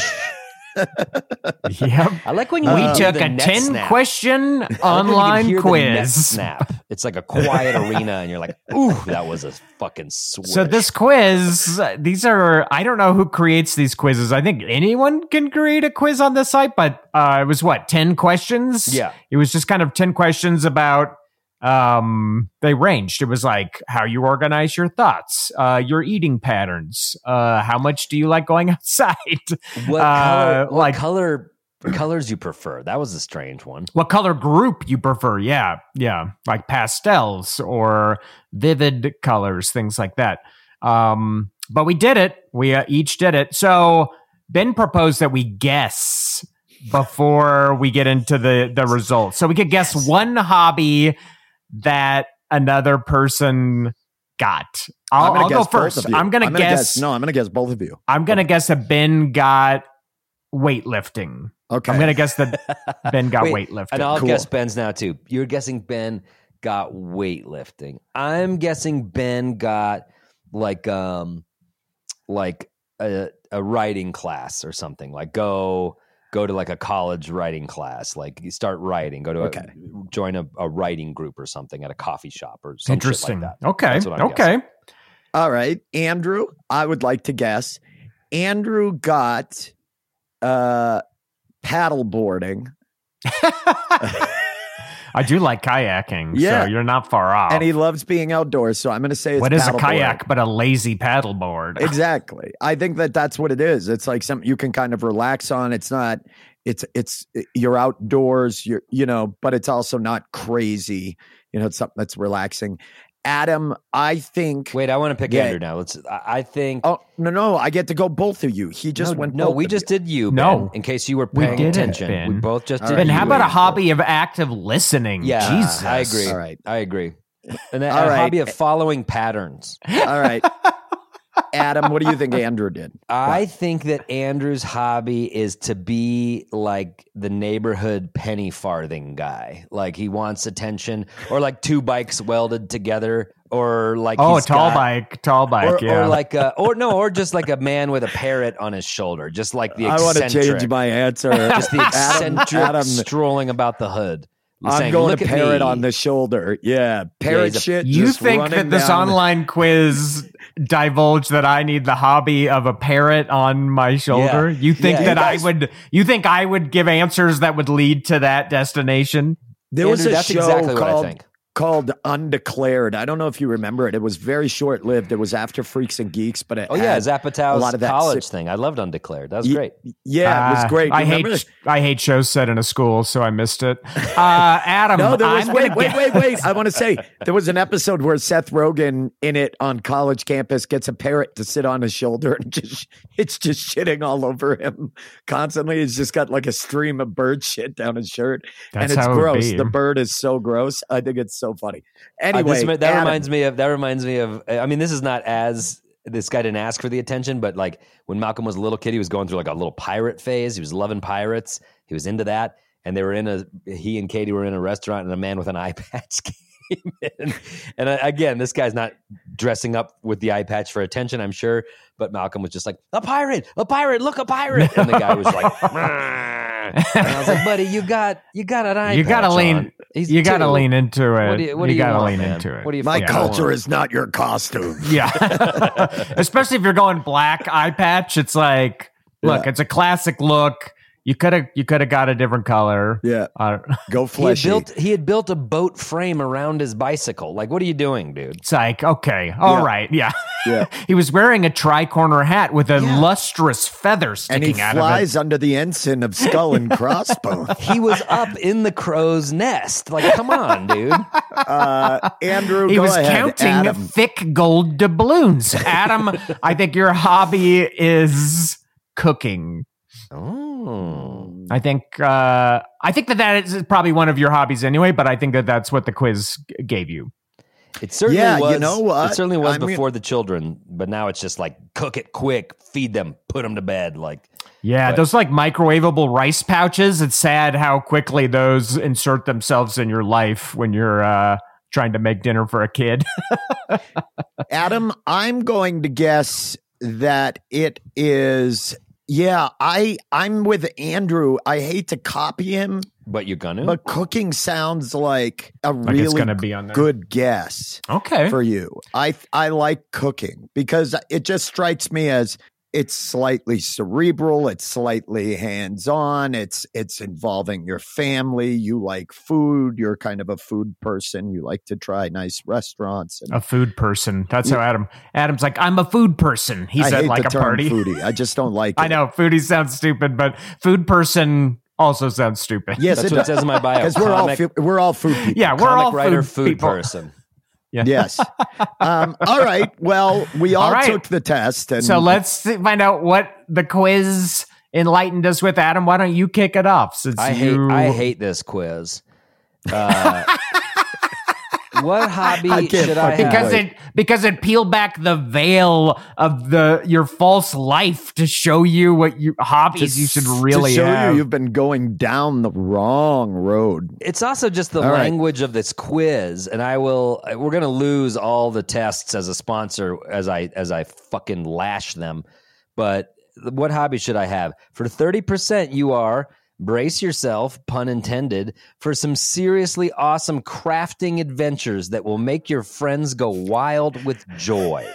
[SPEAKER 5] Yep.
[SPEAKER 3] I like when you
[SPEAKER 5] We
[SPEAKER 3] hear
[SPEAKER 5] took
[SPEAKER 3] the
[SPEAKER 5] a
[SPEAKER 3] net
[SPEAKER 5] 10
[SPEAKER 3] snap.
[SPEAKER 5] question
[SPEAKER 3] I like when you can
[SPEAKER 5] online
[SPEAKER 3] hear the net
[SPEAKER 5] quiz.
[SPEAKER 3] snap. It's like a quiet arena, and you're like, "Ooh, that was a fucking swish."
[SPEAKER 5] So this quiz, these are, I don't know who creates these quizzes. I think anyone can create a quiz on this site, but it was 10 questions?
[SPEAKER 3] Yeah.
[SPEAKER 5] It was just kind of 10 questions about, they ranged. It was like how you organize your thoughts, your eating patterns, how much do you like going outside?
[SPEAKER 3] what color?
[SPEAKER 5] like-
[SPEAKER 3] colors you prefer? That was a strange one.
[SPEAKER 5] What color group you prefer? Yeah. Like pastels or vivid colors, things like that. But we did it. We each did it. So Ben proposed that we guess before we get into the results. So we could guess one hobby that another person got.
[SPEAKER 4] I'm gonna
[SPEAKER 5] I'll go
[SPEAKER 4] guess both
[SPEAKER 5] first.
[SPEAKER 4] of you.
[SPEAKER 5] I'm gonna guess.
[SPEAKER 4] No, I'm gonna guess both of you.
[SPEAKER 5] I'm gonna guess that Ben got weightlifting.
[SPEAKER 4] Okay.
[SPEAKER 5] I'm gonna guess that Ben got
[SPEAKER 3] Wait,
[SPEAKER 5] weightlifting.
[SPEAKER 3] And I'll
[SPEAKER 4] Cool.
[SPEAKER 3] guess Ben's now too. You're guessing Ben got weightlifting. I'm guessing Ben got like a writing class or something. Like go to like a college writing class. Like you start writing. Go to join a writing group or something at a coffee shop or something
[SPEAKER 5] Interesting.
[SPEAKER 3] like that.
[SPEAKER 5] Okay.
[SPEAKER 3] That's what I'm
[SPEAKER 5] Okay.
[SPEAKER 3] guessing.
[SPEAKER 4] All right. Andrew, I would like to guess. Andrew got paddle boarding.
[SPEAKER 5] I do like kayaking,
[SPEAKER 4] Yeah.
[SPEAKER 5] so you're not far off.
[SPEAKER 4] And he loves being outdoors, so I'm going to say it's
[SPEAKER 5] What is a
[SPEAKER 4] paddleboarding.
[SPEAKER 5] kayak but a lazy paddleboard?
[SPEAKER 4] Exactly. I think that's what it is. It's like something you can kind of relax on. It's not. It's you're outdoors. But it's also not crazy. It's something that's relaxing. Adam, I think.
[SPEAKER 3] Wait, I want to pick
[SPEAKER 4] Yeah.
[SPEAKER 3] Andrew now. I think.
[SPEAKER 4] Oh no! I get to go both of you. He just went.
[SPEAKER 3] No,
[SPEAKER 4] both
[SPEAKER 3] we
[SPEAKER 4] of
[SPEAKER 3] just
[SPEAKER 4] you.
[SPEAKER 3] did you.
[SPEAKER 5] No.
[SPEAKER 3] Ben, in case you were
[SPEAKER 5] We
[SPEAKER 3] paying
[SPEAKER 5] didn't,
[SPEAKER 3] attention,
[SPEAKER 5] Ben.
[SPEAKER 3] we both just
[SPEAKER 4] All
[SPEAKER 3] did.
[SPEAKER 4] right.
[SPEAKER 5] And how
[SPEAKER 3] you,
[SPEAKER 5] about a
[SPEAKER 3] Andrew.
[SPEAKER 5] hobby of active listening?
[SPEAKER 3] Yeah,
[SPEAKER 5] Jesus.
[SPEAKER 3] I agree.
[SPEAKER 4] All right.
[SPEAKER 3] I agree. And a
[SPEAKER 4] All right.
[SPEAKER 3] hobby of following patterns.
[SPEAKER 4] All right. Adam, what do you think Andrew did?
[SPEAKER 3] I think that Andrew's hobby is to be like the neighborhood penny farthing guy. Like he wants attention, or like two bikes welded together, or like
[SPEAKER 5] Tall bike,
[SPEAKER 3] or,
[SPEAKER 5] yeah.
[SPEAKER 3] or like or just like a man with a parrot on his shoulder, just like the
[SPEAKER 4] I want to
[SPEAKER 3] eccentric,
[SPEAKER 4] change my answer.
[SPEAKER 3] just the eccentric
[SPEAKER 4] Adam,
[SPEAKER 3] strolling about the hood.
[SPEAKER 4] I'm
[SPEAKER 3] saying,
[SPEAKER 4] going
[SPEAKER 3] "Look
[SPEAKER 4] to
[SPEAKER 3] at
[SPEAKER 4] parrot
[SPEAKER 3] me."
[SPEAKER 4] on the shoulder. Yeah, parrot
[SPEAKER 3] he's a-
[SPEAKER 4] shit.
[SPEAKER 5] You
[SPEAKER 4] just
[SPEAKER 5] think
[SPEAKER 4] running
[SPEAKER 5] that this
[SPEAKER 4] down.
[SPEAKER 5] online quiz divulged that I need the hobby of a parrot on my shoulder?
[SPEAKER 3] Yeah.
[SPEAKER 5] You think
[SPEAKER 3] Yeah,
[SPEAKER 5] that
[SPEAKER 3] you guys-
[SPEAKER 5] you think I would give answers that would lead to that destination?
[SPEAKER 4] There was
[SPEAKER 3] Andrew,
[SPEAKER 4] a
[SPEAKER 3] that's
[SPEAKER 4] show
[SPEAKER 3] exactly what I think.
[SPEAKER 4] called Undeclared. I don't know if you remember it. It was very short lived. It was after Freaks and Geeks, but it
[SPEAKER 3] Oh yeah,
[SPEAKER 4] had
[SPEAKER 3] Zapatow's
[SPEAKER 4] a lot of that
[SPEAKER 3] college
[SPEAKER 4] si-
[SPEAKER 3] thing. I loved Undeclared. That was
[SPEAKER 4] Ye-
[SPEAKER 3] great.
[SPEAKER 4] Yeah, it was great.
[SPEAKER 5] I
[SPEAKER 4] Remember
[SPEAKER 5] hate shows set in a school, so I missed it. Adam,
[SPEAKER 4] No, there was
[SPEAKER 5] I'm
[SPEAKER 4] wait.
[SPEAKER 5] gonna
[SPEAKER 4] I want to say there was an episode where Seth Rogen in it on college campus gets a parrot to sit on his shoulder and it's just shitting all over him constantly. He's just got like a stream of bird shit down his shirt,
[SPEAKER 5] That's
[SPEAKER 4] and it's
[SPEAKER 5] how it would
[SPEAKER 4] gross.
[SPEAKER 5] be.
[SPEAKER 4] The bird is so gross. I think it's so funny. Anyway,
[SPEAKER 3] That
[SPEAKER 4] Adam,
[SPEAKER 3] reminds me of. I mean, this is not as this guy didn't ask for the attention, but like when Malcolm was a little kid, he was going through like a little pirate phase. He was loving pirates. He was into that, and he and Katie were in a restaurant, and a man with an eye patch came in. And again, this guy's not dressing up with the eye patch for attention, I'm sure, but Malcolm was just like, a pirate, look, a pirate, and the guy was like, and I was like, buddy, you got an eye.
[SPEAKER 5] You gotta
[SPEAKER 3] patch
[SPEAKER 5] lean.
[SPEAKER 3] on. He's
[SPEAKER 5] You gotta
[SPEAKER 3] two.
[SPEAKER 5] lean into it.
[SPEAKER 3] What do you
[SPEAKER 5] gotta
[SPEAKER 3] want,
[SPEAKER 5] lean
[SPEAKER 3] man?
[SPEAKER 5] into it.
[SPEAKER 3] What do you
[SPEAKER 4] my
[SPEAKER 3] fucking
[SPEAKER 4] culture
[SPEAKER 3] want?
[SPEAKER 4] is not your costume.
[SPEAKER 5] Yeah. Especially if you're going black eye patch, it's like, look,
[SPEAKER 4] Yeah.
[SPEAKER 5] it's a classic look. You could have got a different color.
[SPEAKER 4] Yeah,
[SPEAKER 5] Uh,
[SPEAKER 4] go fleshy.
[SPEAKER 3] He had built a boat frame around his bicycle. Like, what are you doing, dude?
[SPEAKER 5] it's like, okay, all
[SPEAKER 4] Yeah.
[SPEAKER 5] right, yeah.
[SPEAKER 4] Yeah.
[SPEAKER 5] He was wearing a tri-corner hat with a
[SPEAKER 3] Yeah.
[SPEAKER 5] lustrous feather
[SPEAKER 4] and
[SPEAKER 5] sticking
[SPEAKER 4] he
[SPEAKER 5] out of it.
[SPEAKER 4] flies under the ensign of Skull and Crossbones.
[SPEAKER 3] He was up in the crow's nest. Like, come on, dude.
[SPEAKER 4] Andrew,
[SPEAKER 5] He
[SPEAKER 4] go
[SPEAKER 5] was
[SPEAKER 4] ahead.
[SPEAKER 5] counting
[SPEAKER 4] Adam.
[SPEAKER 5] thick gold doubloons. Adam, I think your hobby is cooking.
[SPEAKER 3] Oh.
[SPEAKER 5] I think that is probably one of your hobbies anyway, but I think that that's what the quiz gave you.
[SPEAKER 3] It certainly
[SPEAKER 4] Yeah,
[SPEAKER 3] was.
[SPEAKER 4] you know what?
[SPEAKER 3] It certainly was
[SPEAKER 4] I mean-
[SPEAKER 3] before the children, but now it's just like cook it quick, feed them, put them to bed. Like,
[SPEAKER 5] Yeah,
[SPEAKER 3] But-
[SPEAKER 5] those like microwavable rice pouches. It's sad how quickly those insert themselves in your life when you're trying to make dinner for a kid.
[SPEAKER 4] Adam, I'm going to guess that it is. Yeah, I'm with Andrew. I hate to copy him,
[SPEAKER 3] but you're gonna.
[SPEAKER 4] but cooking sounds like a
[SPEAKER 5] Like it's
[SPEAKER 4] really
[SPEAKER 5] gonna be on there.
[SPEAKER 4] good guess
[SPEAKER 5] Okay.
[SPEAKER 4] for you. I like cooking because it just strikes me as it's slightly cerebral, it's slightly hands-on, it's involving your family. You like food, you're kind of a food person. You like to try nice restaurants. And
[SPEAKER 5] A food person. That's how Adam's like, I'm a food person. He's
[SPEAKER 4] I
[SPEAKER 5] at
[SPEAKER 4] hate
[SPEAKER 5] like
[SPEAKER 4] the
[SPEAKER 5] a
[SPEAKER 4] term
[SPEAKER 5] party.
[SPEAKER 4] foodie. I just don't like it.
[SPEAKER 5] I know foodie sounds stupid, but food person also sounds stupid.
[SPEAKER 4] Yes,
[SPEAKER 3] That's
[SPEAKER 4] it
[SPEAKER 3] what it
[SPEAKER 4] does.
[SPEAKER 3] says in my bio.
[SPEAKER 4] Because
[SPEAKER 3] Comic,
[SPEAKER 4] we're all food people.
[SPEAKER 5] Yeah, we're
[SPEAKER 3] comic
[SPEAKER 5] all
[SPEAKER 3] writer,
[SPEAKER 5] food people.
[SPEAKER 3] person.
[SPEAKER 5] Yeah.
[SPEAKER 4] Yes. All right. Well, we all
[SPEAKER 5] right.
[SPEAKER 4] took the test, and
[SPEAKER 5] So let's find out what the quiz enlightened us with. Adam, why don't you kick it off? Since
[SPEAKER 3] I hate this quiz. What hobby
[SPEAKER 4] I can't
[SPEAKER 3] should I
[SPEAKER 4] fucking
[SPEAKER 3] have?
[SPEAKER 4] wait.
[SPEAKER 5] because it peeled back the veil of your false life to show you what hobbies you should really
[SPEAKER 4] to show
[SPEAKER 5] have.
[SPEAKER 4] you've been going down the wrong road.
[SPEAKER 3] It's also just the
[SPEAKER 4] All right.
[SPEAKER 3] language of this quiz, and we're gonna lose all the tests as a sponsor as I fucking lash them. But what hobby should I have? For 30%, you are, brace yourself, pun intended, for some seriously awesome crafting adventures that will make your friends go wild with joy.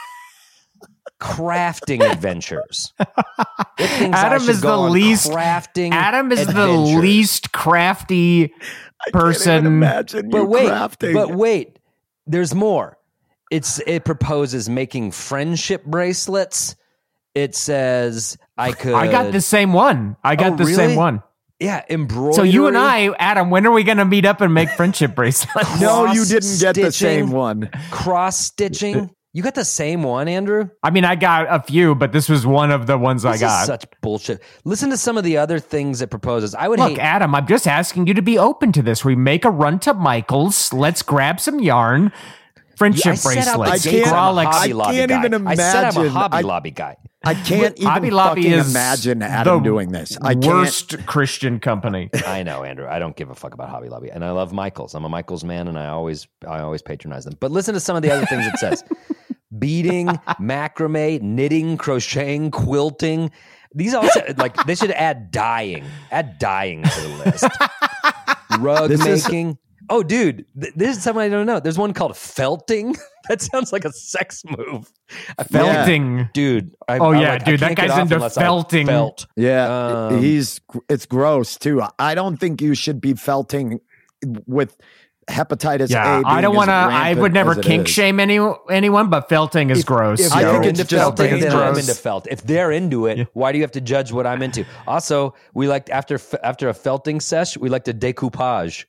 [SPEAKER 3] Crafting adventures. It thinks I
[SPEAKER 5] Adam
[SPEAKER 3] should
[SPEAKER 5] is
[SPEAKER 3] go
[SPEAKER 5] the
[SPEAKER 3] on
[SPEAKER 5] least.
[SPEAKER 3] crafting
[SPEAKER 5] Adam is the
[SPEAKER 3] adventures.
[SPEAKER 5] least crafty
[SPEAKER 4] I can't
[SPEAKER 5] person.
[SPEAKER 4] even imagine you
[SPEAKER 3] But wait,
[SPEAKER 4] crafting.
[SPEAKER 3] but wait, there's more. It proposes making friendship bracelets. It says I could.
[SPEAKER 5] I got the same one. I got
[SPEAKER 3] Oh,
[SPEAKER 5] the
[SPEAKER 3] really?
[SPEAKER 5] same one.
[SPEAKER 3] Yeah, embroidery.
[SPEAKER 5] So you and I, Adam, when are we going to meet up and make friendship bracelets?
[SPEAKER 4] no, you didn't get the
[SPEAKER 3] cross-stitching.
[SPEAKER 4] same one.
[SPEAKER 3] cross stitching. You got the same one, Andrew.
[SPEAKER 5] I mean, I got a few, but this was one of the ones I
[SPEAKER 3] This is
[SPEAKER 5] got.
[SPEAKER 3] such bullshit. Listen to some of the other things it proposes. I would
[SPEAKER 5] Look,
[SPEAKER 3] hate.
[SPEAKER 5] Adam, I'm just asking you to be open to this. We make a run to Michael's. Let's grab some yarn. Friendship
[SPEAKER 3] I set out the
[SPEAKER 5] bracelets.
[SPEAKER 3] dates. I'm a
[SPEAKER 5] Grolix.
[SPEAKER 3] Hobby
[SPEAKER 4] I
[SPEAKER 3] Lobby
[SPEAKER 4] can't
[SPEAKER 3] guy.
[SPEAKER 4] even
[SPEAKER 3] I said I'm a
[SPEAKER 4] imagine.
[SPEAKER 3] Hobby
[SPEAKER 4] I-
[SPEAKER 3] Lobby guy.
[SPEAKER 4] I can't even
[SPEAKER 5] Hobby Lobby
[SPEAKER 4] fucking
[SPEAKER 5] is
[SPEAKER 4] imagine Adam
[SPEAKER 5] the
[SPEAKER 4] doing this. I can't.
[SPEAKER 5] worst Christian company.
[SPEAKER 3] I know, Andrew. I don't give a fuck about Hobby Lobby, and I love Michaels. I'm a Michaels man, and I always patronize them. But listen to some of the other things it says: beading, macrame, knitting, crocheting, quilting. These all like they should add dyeing. Add dyeing to the list. Rug
[SPEAKER 4] This is-
[SPEAKER 3] making. Oh, dude, this is something I don't know. There's one called felting. That sounds like a sex move.
[SPEAKER 5] Felting.
[SPEAKER 3] Dude.
[SPEAKER 5] Oh, yeah,
[SPEAKER 3] I
[SPEAKER 5] dude, that
[SPEAKER 3] can't get
[SPEAKER 5] guy's
[SPEAKER 3] off
[SPEAKER 5] into
[SPEAKER 3] unless I
[SPEAKER 5] felting.
[SPEAKER 3] felt.
[SPEAKER 4] Yeah,
[SPEAKER 3] Um,
[SPEAKER 4] it's gross too. I don't think you should be felting with hepatitis
[SPEAKER 5] Yeah,
[SPEAKER 4] A.
[SPEAKER 5] I don't
[SPEAKER 4] want to.
[SPEAKER 5] I would never kink shame anyone, but felting is gross.
[SPEAKER 3] If
[SPEAKER 4] I
[SPEAKER 3] you're
[SPEAKER 4] think
[SPEAKER 3] into
[SPEAKER 4] it's just
[SPEAKER 3] felting, then I'm
[SPEAKER 4] dangerous.
[SPEAKER 3] into felt. If they're into it, why do you have to judge what I'm into? Also, we like after a felting sesh, we like to decoupage.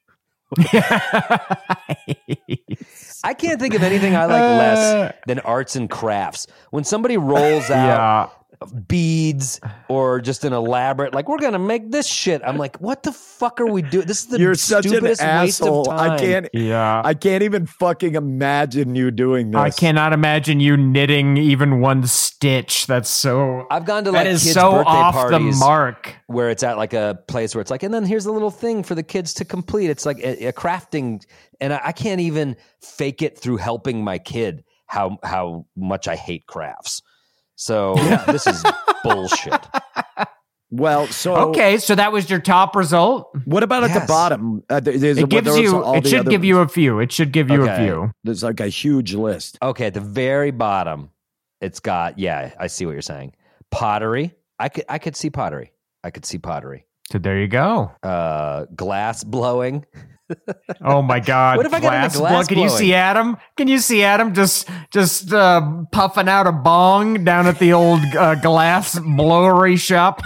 [SPEAKER 3] I can't think of anything I like less than arts and crafts. When somebody rolls out
[SPEAKER 5] Yeah.
[SPEAKER 3] beads or just an elaborate, like, we're going to make this shit. I'm like, what the fuck are we doing? This is the
[SPEAKER 4] You're such an
[SPEAKER 3] stupidest waste of
[SPEAKER 4] asshole.
[SPEAKER 3] time.
[SPEAKER 5] Yeah.
[SPEAKER 4] I can't even fucking imagine you doing this.
[SPEAKER 5] I cannot imagine you knitting even one stitch. That's so.
[SPEAKER 3] I've gone to
[SPEAKER 5] that
[SPEAKER 3] like
[SPEAKER 5] is
[SPEAKER 3] kids'
[SPEAKER 5] so
[SPEAKER 3] birthday
[SPEAKER 5] off
[SPEAKER 3] parties
[SPEAKER 5] the mark.
[SPEAKER 3] where it's at like a place where it's like, and then here's a little thing for the kids to complete. It's like a crafting, and I can't even fake it through helping my kid how much I hate crafts. So this is bullshit.
[SPEAKER 4] Well, so
[SPEAKER 5] Okay, so that was your top result.
[SPEAKER 4] what about at the
[SPEAKER 3] Yes.
[SPEAKER 4] bottom?
[SPEAKER 5] It gives you. It should give you a few. It should give you a
[SPEAKER 3] Okay.
[SPEAKER 5] few.
[SPEAKER 4] There's like a huge list.
[SPEAKER 3] Okay, at the very bottom, it's got I see what you're saying. Pottery. I could see pottery. I could see pottery.
[SPEAKER 5] So there you go.
[SPEAKER 3] Glass blowing.
[SPEAKER 5] Oh my God!
[SPEAKER 3] What if I got into glass
[SPEAKER 5] Can you
[SPEAKER 3] blowing?
[SPEAKER 5] see Adam? Can you see Adam just puffing out a bong down at the old glass blowery shop?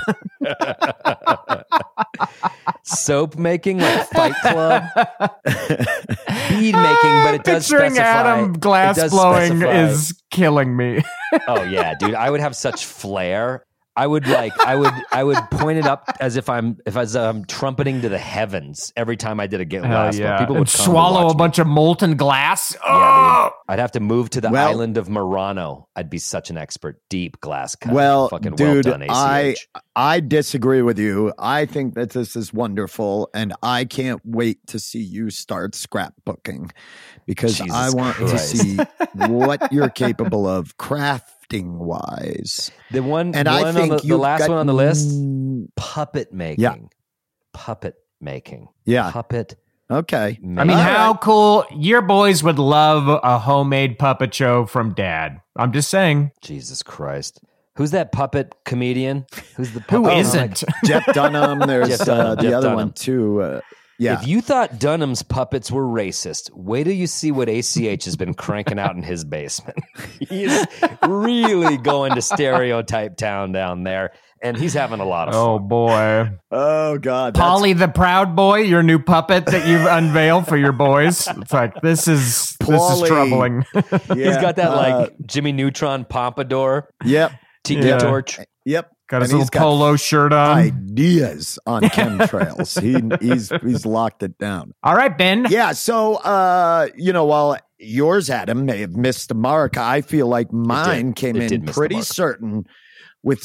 [SPEAKER 3] Soap making, like Fight Club. Bead making, but it does
[SPEAKER 5] Picturing
[SPEAKER 3] specify.
[SPEAKER 5] Adam glass
[SPEAKER 3] it does
[SPEAKER 5] blowing
[SPEAKER 3] specify-
[SPEAKER 5] is killing me.
[SPEAKER 3] Oh yeah, dude! I would have such flair. I would point it up as if I'm trumpeting to the heavens every time I did a last one. People would
[SPEAKER 5] and
[SPEAKER 3] come to
[SPEAKER 5] swallow
[SPEAKER 3] watch
[SPEAKER 5] a
[SPEAKER 3] me.
[SPEAKER 5] bunch of molten glass.
[SPEAKER 3] Yeah, dude. I'd have to move to the
[SPEAKER 4] Well-
[SPEAKER 3] island of Murano. I'd be such an expert. Deep glass cut.
[SPEAKER 4] Well,
[SPEAKER 3] fucking
[SPEAKER 4] dude,
[SPEAKER 3] well done, ACH.
[SPEAKER 4] I disagree with you. I think that this is wonderful, and I can't wait to see you start scrapbooking because
[SPEAKER 3] Jesus
[SPEAKER 4] I want to
[SPEAKER 3] Christ.
[SPEAKER 4] see what you're capable of crafting wise.
[SPEAKER 3] The one,
[SPEAKER 4] And
[SPEAKER 3] one
[SPEAKER 4] I
[SPEAKER 3] on
[SPEAKER 4] think
[SPEAKER 3] the last
[SPEAKER 4] got-
[SPEAKER 3] one on the list, puppet making.
[SPEAKER 4] Yeah.
[SPEAKER 3] Puppet making.
[SPEAKER 4] Yeah.
[SPEAKER 3] Puppet
[SPEAKER 4] Okay.
[SPEAKER 3] making.
[SPEAKER 5] I mean,
[SPEAKER 4] All
[SPEAKER 5] how
[SPEAKER 4] right.
[SPEAKER 5] cool. Your boys would love a homemade puppet show from Dad. I'm just saying.
[SPEAKER 3] Jesus Christ. Who's that puppet comedian? Who's the
[SPEAKER 5] Who
[SPEAKER 3] puppet?
[SPEAKER 5] isn't?
[SPEAKER 4] Jeff Dunham. There's
[SPEAKER 3] Jeff Dunham,
[SPEAKER 4] the
[SPEAKER 3] Jeff
[SPEAKER 4] other
[SPEAKER 3] Dunham.
[SPEAKER 4] one too. Yeah.
[SPEAKER 3] If you thought Dunham's puppets were racist, wait till you see what ACH has been cranking out in his basement. He's really going to stereotype town down there, and he's having a lot of
[SPEAKER 5] Oh,
[SPEAKER 3] fun.
[SPEAKER 5] boy.
[SPEAKER 4] Oh God. that's-
[SPEAKER 5] Polly the Proud Boy, your new puppet that you've unveiled for your boys. It's like, this is
[SPEAKER 4] Pauly.
[SPEAKER 5] troubling.
[SPEAKER 4] Yeah,
[SPEAKER 3] He's got that like Jimmy Neutron pompadour,
[SPEAKER 4] Yep.
[SPEAKER 3] tiki
[SPEAKER 5] Yeah.
[SPEAKER 3] torch.
[SPEAKER 4] Yep.
[SPEAKER 5] Got his
[SPEAKER 4] And
[SPEAKER 5] little
[SPEAKER 4] he's got
[SPEAKER 5] polo shirt on.
[SPEAKER 4] ideas on chemtrails. He's locked it down.
[SPEAKER 5] All right, Ben.
[SPEAKER 4] Yeah. So while yours, Adam, may have missed the mark, I feel like mine came
[SPEAKER 3] It did
[SPEAKER 4] in
[SPEAKER 3] miss the
[SPEAKER 4] pretty
[SPEAKER 3] mark.
[SPEAKER 4] certain with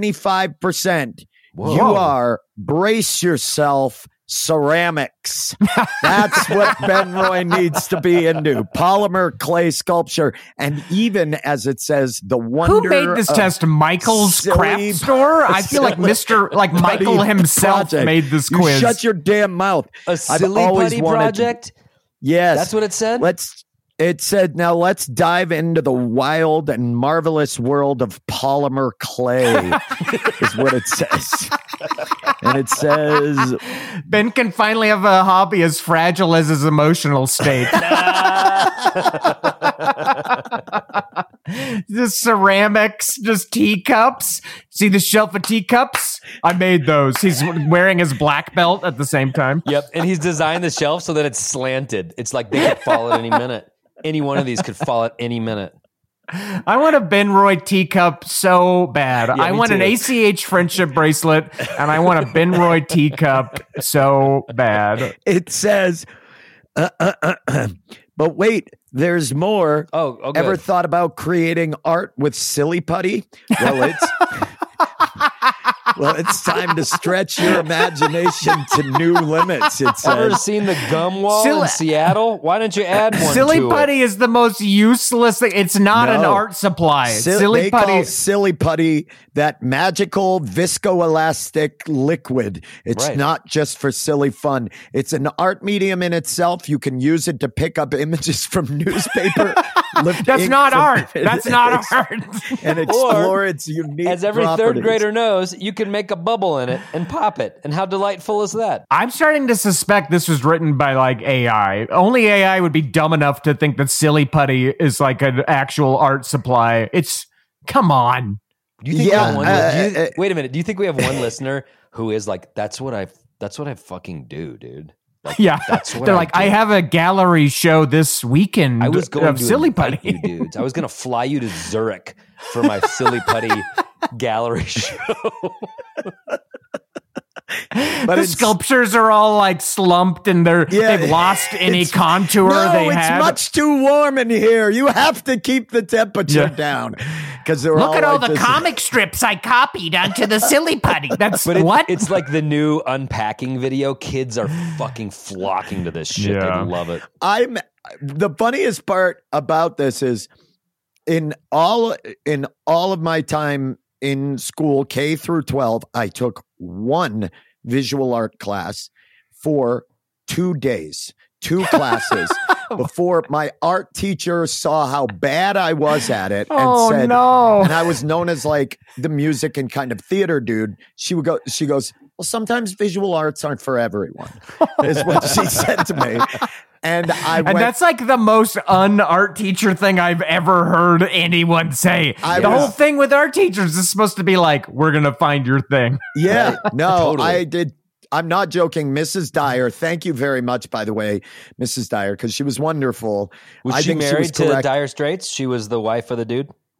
[SPEAKER 4] 75%.
[SPEAKER 3] Whoa.
[SPEAKER 4] You are brace yourself. Ceramics. That's what Ben Roy needs to be into. Polymer clay sculpture. And even as it says, the wonder
[SPEAKER 5] Who made this
[SPEAKER 4] of
[SPEAKER 5] test? Michael's
[SPEAKER 4] silly-
[SPEAKER 5] craft store? I feel like Michael
[SPEAKER 4] Putty
[SPEAKER 5] himself
[SPEAKER 4] project.
[SPEAKER 5] made this
[SPEAKER 4] You
[SPEAKER 5] quiz.
[SPEAKER 4] shut your damn mouth.
[SPEAKER 3] A silly
[SPEAKER 4] always
[SPEAKER 3] putty
[SPEAKER 4] wanted to-
[SPEAKER 3] project?
[SPEAKER 4] Yes.
[SPEAKER 3] That's what it said?
[SPEAKER 4] It said, now let's dive into the wild and marvelous world of polymer clay, is what it says. And it says,
[SPEAKER 5] Ben can finally have a hobby as fragile as his emotional state. Just ceramics, just teacups. See the shelf of teacups? I made those. He's wearing his black belt at the same time.
[SPEAKER 3] Yep. And he's designed the shelf so that it's slanted. It's like they could fall at any minute. Any one of these could fall at any minute.
[SPEAKER 5] I want a Ben Roy teacup so bad. I
[SPEAKER 3] me
[SPEAKER 5] want an
[SPEAKER 3] too.
[SPEAKER 5] ACH friendship bracelet, and I want a Ben Roy teacup so bad.
[SPEAKER 4] it says, but wait, there's more.
[SPEAKER 3] Oh,
[SPEAKER 4] Ever
[SPEAKER 3] good.
[SPEAKER 4] thought about creating art with silly putty? Well, it's time to stretch your imagination to new limits. It
[SPEAKER 3] Ever
[SPEAKER 4] says.
[SPEAKER 3] seen the gum wall
[SPEAKER 5] Silly-
[SPEAKER 3] in Seattle? Why don't you add one
[SPEAKER 5] Silly
[SPEAKER 3] to
[SPEAKER 5] putty is the most useless thing. It's not an
[SPEAKER 4] No.
[SPEAKER 5] art supply.
[SPEAKER 4] They
[SPEAKER 5] Silly
[SPEAKER 4] call
[SPEAKER 5] putty.
[SPEAKER 4] silly putty that magical viscoelastic liquid. It's
[SPEAKER 3] Right.
[SPEAKER 4] not just for silly fun. It's an art medium in itself. You can use it to pick up images from newspaper. lift
[SPEAKER 5] That's
[SPEAKER 4] ink
[SPEAKER 5] not
[SPEAKER 4] from-
[SPEAKER 5] art. That's not art.
[SPEAKER 4] And explore its unique
[SPEAKER 3] As every third
[SPEAKER 4] properties.
[SPEAKER 3] grader knows, you can make a bubble in it and pop it. And how delightful is that?
[SPEAKER 5] I'm starting to suspect this was written by like AI. Only AI would be dumb enough to think that silly putty is like an actual art supply. It's come on.
[SPEAKER 3] Do you think we
[SPEAKER 4] Yeah,
[SPEAKER 3] have one? Wait a minute. Do you think we have one listener who is like, that's what I fucking do, dude? Like,
[SPEAKER 5] Yeah,
[SPEAKER 3] that's what
[SPEAKER 5] they're
[SPEAKER 3] I
[SPEAKER 5] like,
[SPEAKER 3] do.
[SPEAKER 5] I have a gallery show this weekend
[SPEAKER 3] I was going
[SPEAKER 5] of
[SPEAKER 3] to
[SPEAKER 5] silly
[SPEAKER 3] invite
[SPEAKER 5] putty.
[SPEAKER 3] you dudes. I was going to fly you to Zurich for my silly putty gallery show.
[SPEAKER 4] But
[SPEAKER 5] The
[SPEAKER 4] it's-
[SPEAKER 5] sculptures are all like slumped and
[SPEAKER 4] Yeah,
[SPEAKER 5] they've lost any
[SPEAKER 4] it's-
[SPEAKER 5] contour
[SPEAKER 4] No,
[SPEAKER 5] they
[SPEAKER 4] it's
[SPEAKER 5] had.
[SPEAKER 4] much too warm in here. You have to keep the temperature
[SPEAKER 5] Yeah.
[SPEAKER 4] down because they're
[SPEAKER 5] Look at all
[SPEAKER 4] like
[SPEAKER 5] the
[SPEAKER 4] this-
[SPEAKER 5] comic strips I copied onto the silly putty. That's
[SPEAKER 3] But
[SPEAKER 5] what?
[SPEAKER 3] it's like the new unpacking video. Kids are fucking flocking to this shit.
[SPEAKER 5] Yeah.
[SPEAKER 3] They love it.
[SPEAKER 4] The funniest part about this is in all of my time in school, K through 12, I took one visual art class for 2 days, 2 classes before my art teacher saw how bad I was at it and
[SPEAKER 5] oh
[SPEAKER 4] said,
[SPEAKER 5] no.
[SPEAKER 4] and I was known as like the music and kind of theater dude. She goes, well, sometimes visual arts aren't for everyone, is what she said to me. And I
[SPEAKER 5] And
[SPEAKER 4] went,
[SPEAKER 5] that's like the most un-art teacher thing I've ever heard anyone say.
[SPEAKER 4] I
[SPEAKER 5] The
[SPEAKER 4] was-
[SPEAKER 5] whole thing with art teachers is supposed to be like, we're going to find your thing.
[SPEAKER 4] yeah, no,
[SPEAKER 3] Totally.
[SPEAKER 4] I did. I'm not joking. Mrs. Dyer, thank you very much, by the way, Mrs. Dyer, because she was wonderful.
[SPEAKER 3] Was
[SPEAKER 4] I
[SPEAKER 3] she
[SPEAKER 4] think
[SPEAKER 3] married
[SPEAKER 4] she was
[SPEAKER 3] to
[SPEAKER 4] correct.
[SPEAKER 3] Dire Straits? She was the wife of the dude?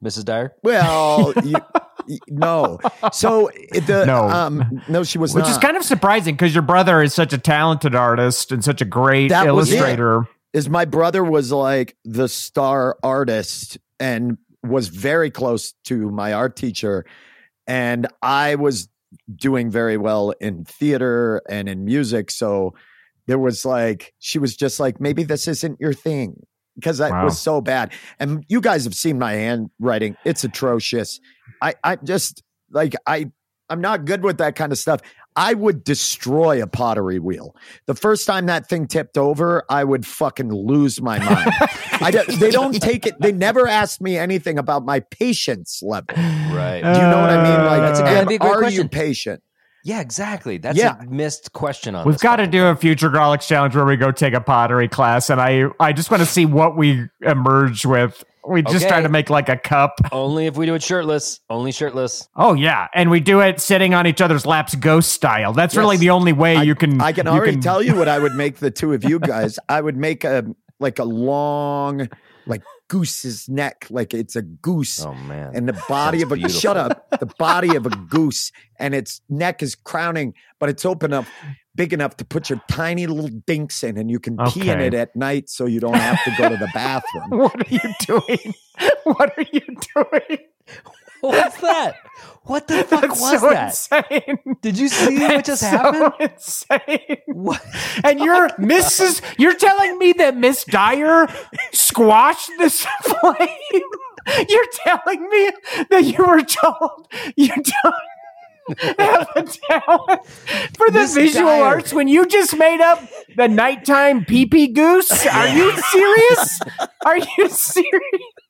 [SPEAKER 3] Mrs. Dyer?
[SPEAKER 4] Well, no. So no, she was
[SPEAKER 5] Which
[SPEAKER 4] not.
[SPEAKER 5] is kind of surprising because your brother is such a talented artist and such a great
[SPEAKER 4] That was it.
[SPEAKER 5] illustrator.
[SPEAKER 4] Is my brother was like the star artist and was very close to my art teacher, and I was doing very well in theater and in music. So there was like, she was just like, maybe this isn't your thing. Because I was so bad. And you guys have seen my handwriting. It's atrocious. I just like, I'm not good with that kind of stuff. I would destroy a pottery wheel. The first time that thing tipped over, I would fucking lose my mind. They don't take it. They never asked me anything about my patience level.
[SPEAKER 3] Right.
[SPEAKER 4] Do you know what I mean? Like,
[SPEAKER 3] that'd be a great
[SPEAKER 4] are
[SPEAKER 3] question.
[SPEAKER 4] you patient?
[SPEAKER 3] Yeah, exactly. That's a missed question on
[SPEAKER 5] We've
[SPEAKER 3] this
[SPEAKER 5] got to
[SPEAKER 3] fucking
[SPEAKER 5] do a future Grolix challenge where we go take a pottery class, and I just want to see what we emerge with. We just try to make like a cup.
[SPEAKER 3] Only if we do it shirtless. Only shirtless.
[SPEAKER 5] Oh yeah, and we do it sitting on each other's laps, ghost style. That's really the only way you can.
[SPEAKER 4] I can already tell you what I would make the two of you guys. I would make a long, like goose's neck, like it's a goose.
[SPEAKER 3] Oh man!
[SPEAKER 4] And the body of a
[SPEAKER 3] beautiful.
[SPEAKER 4] shut up, the body of a goose, and its neck is crowning, but it's open up, big enough to put your tiny little dinks in, and you can pee in
[SPEAKER 5] Okay.
[SPEAKER 4] it at night, so you don't have to go to the bathroom.
[SPEAKER 5] What are you doing? What are you doing?
[SPEAKER 3] What's that? What the fuck
[SPEAKER 5] That's
[SPEAKER 3] was
[SPEAKER 5] so
[SPEAKER 3] that?
[SPEAKER 5] insane.
[SPEAKER 3] Did you see what just
[SPEAKER 5] So
[SPEAKER 3] happened?
[SPEAKER 5] insane.
[SPEAKER 3] What?
[SPEAKER 5] And you're telling me that Miss Dyer squashed this flame? You're telling me that you were told you don't have the talent for the
[SPEAKER 3] Miss
[SPEAKER 5] visual
[SPEAKER 3] Dyer.
[SPEAKER 5] arts when you just made up the nighttime pee-pee goose? Are you serious? Are you serious?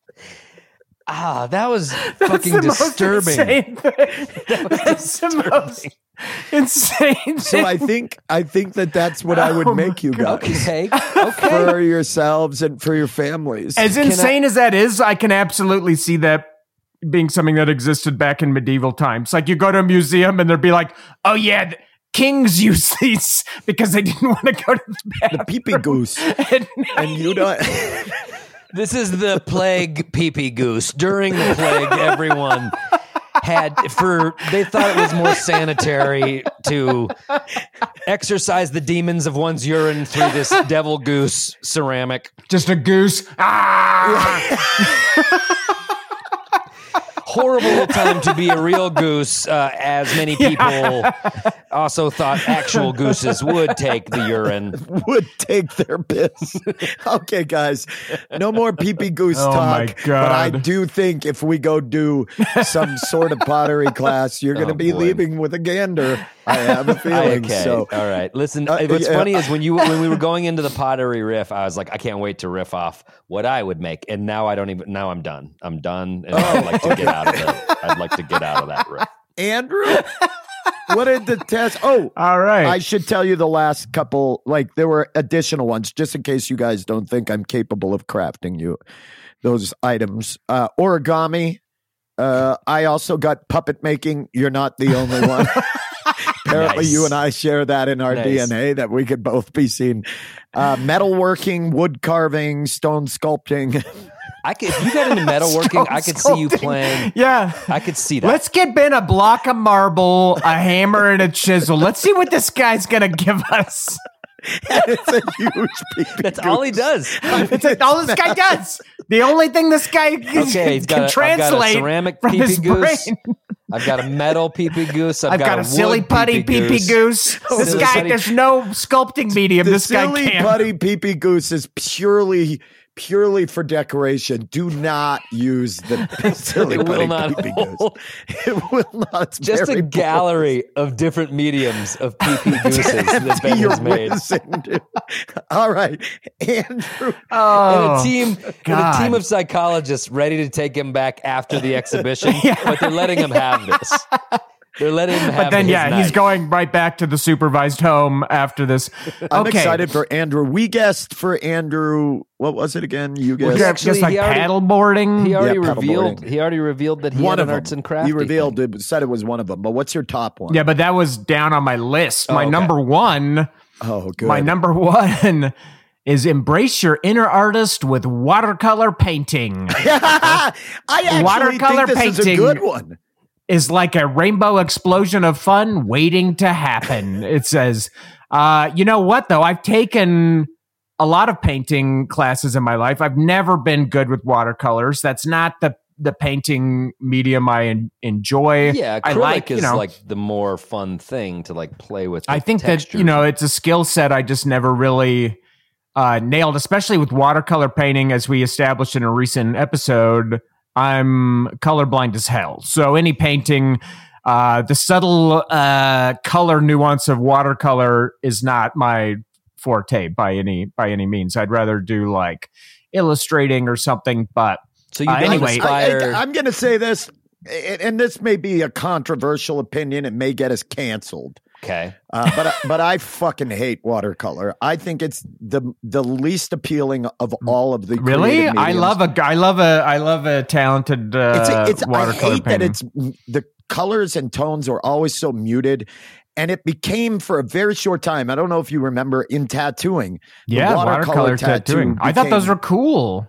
[SPEAKER 3] Ah, that was
[SPEAKER 5] That's
[SPEAKER 3] fucking
[SPEAKER 5] the most
[SPEAKER 3] disturbing.
[SPEAKER 5] insane thing. That's the most insane
[SPEAKER 4] So
[SPEAKER 5] thing.
[SPEAKER 4] I think that's what I would
[SPEAKER 5] Oh
[SPEAKER 4] make you guys
[SPEAKER 3] Okay. Okay.
[SPEAKER 4] for yourselves and for your families.
[SPEAKER 5] As insane as that is, I can absolutely see that being something that existed back in medieval times. Like you go to a museum and they'd be like, oh yeah, kings use these because they didn't want to go to the bathroom.
[SPEAKER 4] The pee-pee goose,
[SPEAKER 5] at night.
[SPEAKER 4] and you don't.
[SPEAKER 3] This is the plague pee-pee goose. During the plague, everyone they thought it was more sanitary to exorcise the demons of one's urine through this devil goose ceramic.
[SPEAKER 5] Just a goose.
[SPEAKER 3] Horrible time to be a real goose, as many people also thought actual gooses would take the urine.
[SPEAKER 4] Would take their piss. Okay, guys, no more pee-pee goose
[SPEAKER 5] Oh, my
[SPEAKER 4] talk.
[SPEAKER 5] God.
[SPEAKER 4] But I do think if we go do some sort of pottery class, you're going to be
[SPEAKER 3] boy.
[SPEAKER 4] leaving with a gander. I have a feeling.
[SPEAKER 3] Okay,
[SPEAKER 4] So
[SPEAKER 3] all right. Listen, what's
[SPEAKER 4] yeah.
[SPEAKER 3] funny is when we were going into the pottery riff, I was like, I can't wait to riff off what I would make, and now I don't even. Now I'm done. I'm done, and I'd like to get out of it. I'd like to get out of that riff.
[SPEAKER 4] Andrew, what did the test? Oh,
[SPEAKER 5] All right.
[SPEAKER 4] I should tell you the last couple. Like there were additional ones, just in case you guys don't think I'm capable of crafting you those items. Origami. I also got puppet making. You're not the only one. Apparently,
[SPEAKER 3] Nice.
[SPEAKER 4] you and I share that in our
[SPEAKER 3] Nice.
[SPEAKER 4] DNA, that we could both be seen. Metalworking, wood carving, stone sculpting.
[SPEAKER 3] If you got into metalworking, I could see you
[SPEAKER 5] Sculpting.
[SPEAKER 3] playing.
[SPEAKER 5] Yeah.
[SPEAKER 3] I could see that.
[SPEAKER 5] Let's get Ben a block of marble, a hammer, and a chisel. Let's see what this guy's going to give us.
[SPEAKER 4] It's a huge pee-pee
[SPEAKER 3] That's all he does.
[SPEAKER 5] It's like all this guy does. The only thing this guy
[SPEAKER 3] Okay, he's
[SPEAKER 5] can
[SPEAKER 3] got
[SPEAKER 5] translate
[SPEAKER 3] a ceramic
[SPEAKER 5] from his
[SPEAKER 3] pee-pee goose.
[SPEAKER 5] brain.
[SPEAKER 3] I've got a metal pee-pee goose.
[SPEAKER 5] I've got a
[SPEAKER 3] wood
[SPEAKER 5] silly putty pee-pee goose. This
[SPEAKER 3] Silly
[SPEAKER 5] guy,
[SPEAKER 3] putty-
[SPEAKER 5] there's no sculpting medium.
[SPEAKER 4] The
[SPEAKER 5] This guy
[SPEAKER 4] silly
[SPEAKER 5] can't.
[SPEAKER 4] putty pee-pee goose is purely for decoration. Do not use the silly
[SPEAKER 3] It will
[SPEAKER 4] putty
[SPEAKER 3] not
[SPEAKER 4] pee-pee
[SPEAKER 3] hold.
[SPEAKER 4] goose. It will not. It's
[SPEAKER 3] Just
[SPEAKER 4] very
[SPEAKER 3] a gallery of different mediums of pee-pee gooses that
[SPEAKER 4] empty
[SPEAKER 3] Ben
[SPEAKER 4] your
[SPEAKER 3] has made.
[SPEAKER 4] whiz into. All right, Andrew.
[SPEAKER 5] Oh,
[SPEAKER 3] And a team
[SPEAKER 5] God.
[SPEAKER 3] of psychologists ready to take him back after the exhibition, but they're letting him have this. They're letting him have
[SPEAKER 5] But then,
[SPEAKER 3] his
[SPEAKER 5] yeah,
[SPEAKER 3] night.
[SPEAKER 5] he's going right back to the supervised home after this.
[SPEAKER 4] I'm
[SPEAKER 5] Okay.
[SPEAKER 4] excited for Andrew. We guessed for Andrew. What was it again? You
[SPEAKER 5] Was
[SPEAKER 4] guessed
[SPEAKER 5] that
[SPEAKER 3] Actually,
[SPEAKER 5] just like
[SPEAKER 3] he already-
[SPEAKER 5] paddleboarding?
[SPEAKER 3] He already
[SPEAKER 4] Yeah,
[SPEAKER 3] revealed.
[SPEAKER 4] paddleboarding.
[SPEAKER 3] He already revealed that he
[SPEAKER 4] one
[SPEAKER 3] had
[SPEAKER 4] of
[SPEAKER 3] an
[SPEAKER 4] them.
[SPEAKER 3] arts and crafts.
[SPEAKER 4] He revealed it, said it was one of them. But what's your top one?
[SPEAKER 5] Yeah, but that was down on my list. My
[SPEAKER 3] okay.
[SPEAKER 5] number one.
[SPEAKER 4] Oh, good.
[SPEAKER 5] My number one is embrace your inner artist with watercolor painting.
[SPEAKER 4] I actually
[SPEAKER 5] Watercolor
[SPEAKER 4] think this is a
[SPEAKER 5] painting.
[SPEAKER 4] good one.
[SPEAKER 5] Is like a rainbow explosion of fun waiting to happen. It says, you know what, though? I've taken a lot of painting classes in my life. I've never been good with watercolors. That's not the painting medium I enjoy.
[SPEAKER 3] Yeah,
[SPEAKER 5] I
[SPEAKER 3] acrylic
[SPEAKER 5] like,
[SPEAKER 3] is like the more fun thing to like play with.
[SPEAKER 5] I think
[SPEAKER 3] textures.
[SPEAKER 5] that, it's a skill set I just never really nailed, especially with watercolor painting, as we established in a recent episode. I'm colorblind as hell. So any painting, the subtle color nuance of watercolor is not my forte by any means. I'd rather do like illustrating or something. But
[SPEAKER 3] so you don't
[SPEAKER 5] anyway,
[SPEAKER 3] aspire.
[SPEAKER 4] I'm going to say this, and this may be a controversial opinion. It may get us canceled.
[SPEAKER 3] Okay.
[SPEAKER 4] But I fucking hate watercolor. I think it's the least appealing of all of the
[SPEAKER 5] really,
[SPEAKER 4] creative
[SPEAKER 5] I love a talented
[SPEAKER 4] it's
[SPEAKER 5] watercolor
[SPEAKER 4] I hate
[SPEAKER 5] painting.
[SPEAKER 4] that it's the colors and tones are always so muted, and it became for a very short time. I don't know if you remember in tattooing. the
[SPEAKER 5] Yeah, watercolor tattooing. I thought those were cool.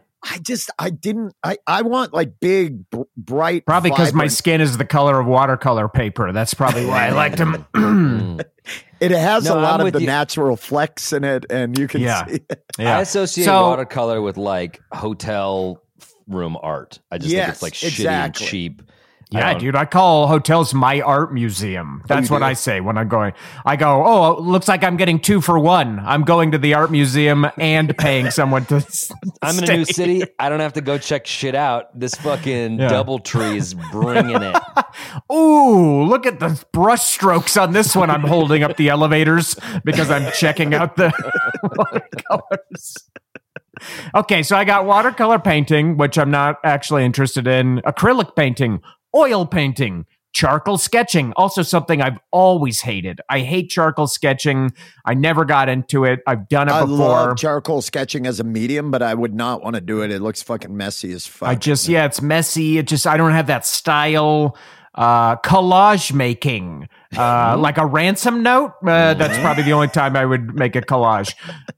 [SPEAKER 4] I want like big, bright.
[SPEAKER 5] Probably because my
[SPEAKER 4] vibrant-
[SPEAKER 5] skin is the color of watercolor paper. That's probably why I liked them.
[SPEAKER 4] It has
[SPEAKER 3] No,
[SPEAKER 4] a lot
[SPEAKER 3] I'm
[SPEAKER 4] of
[SPEAKER 3] with
[SPEAKER 4] the
[SPEAKER 3] you.
[SPEAKER 4] natural flex in it, and you can
[SPEAKER 5] Yeah.
[SPEAKER 4] see it.
[SPEAKER 5] Yeah.
[SPEAKER 3] I associate
[SPEAKER 5] So-
[SPEAKER 3] watercolor with like hotel room art. I just think
[SPEAKER 4] Yes,
[SPEAKER 3] it's like
[SPEAKER 4] exactly.
[SPEAKER 3] shitty and cheap.
[SPEAKER 5] Yeah, dude, I call hotels my art museum. That's
[SPEAKER 4] you
[SPEAKER 5] what
[SPEAKER 4] do?
[SPEAKER 5] I say when I'm going. I go, oh, looks like I'm getting 2 for 1. I'm going to the art museum and paying someone to
[SPEAKER 3] I'm in a new city. I don't have to go check shit out. This fucking
[SPEAKER 5] Yeah.
[SPEAKER 3] DoubleTree is bringing it.
[SPEAKER 5] Ooh, look at the brush strokes on this one. I'm holding up the elevators because I'm checking out the watercolors. Okay, so I got watercolor painting, which I'm not actually interested in, acrylic painting, oil painting, charcoal sketching, also something I've always hated. I hate charcoal sketching. I never got into it. I've done it
[SPEAKER 4] I
[SPEAKER 5] before.
[SPEAKER 4] love charcoal sketching as a medium, but I would not want to do it. It looks fucking messy as fuck.
[SPEAKER 5] It's messy. I don't have that style. Collage making, like a ransom note. That's probably the only time I would make a collage.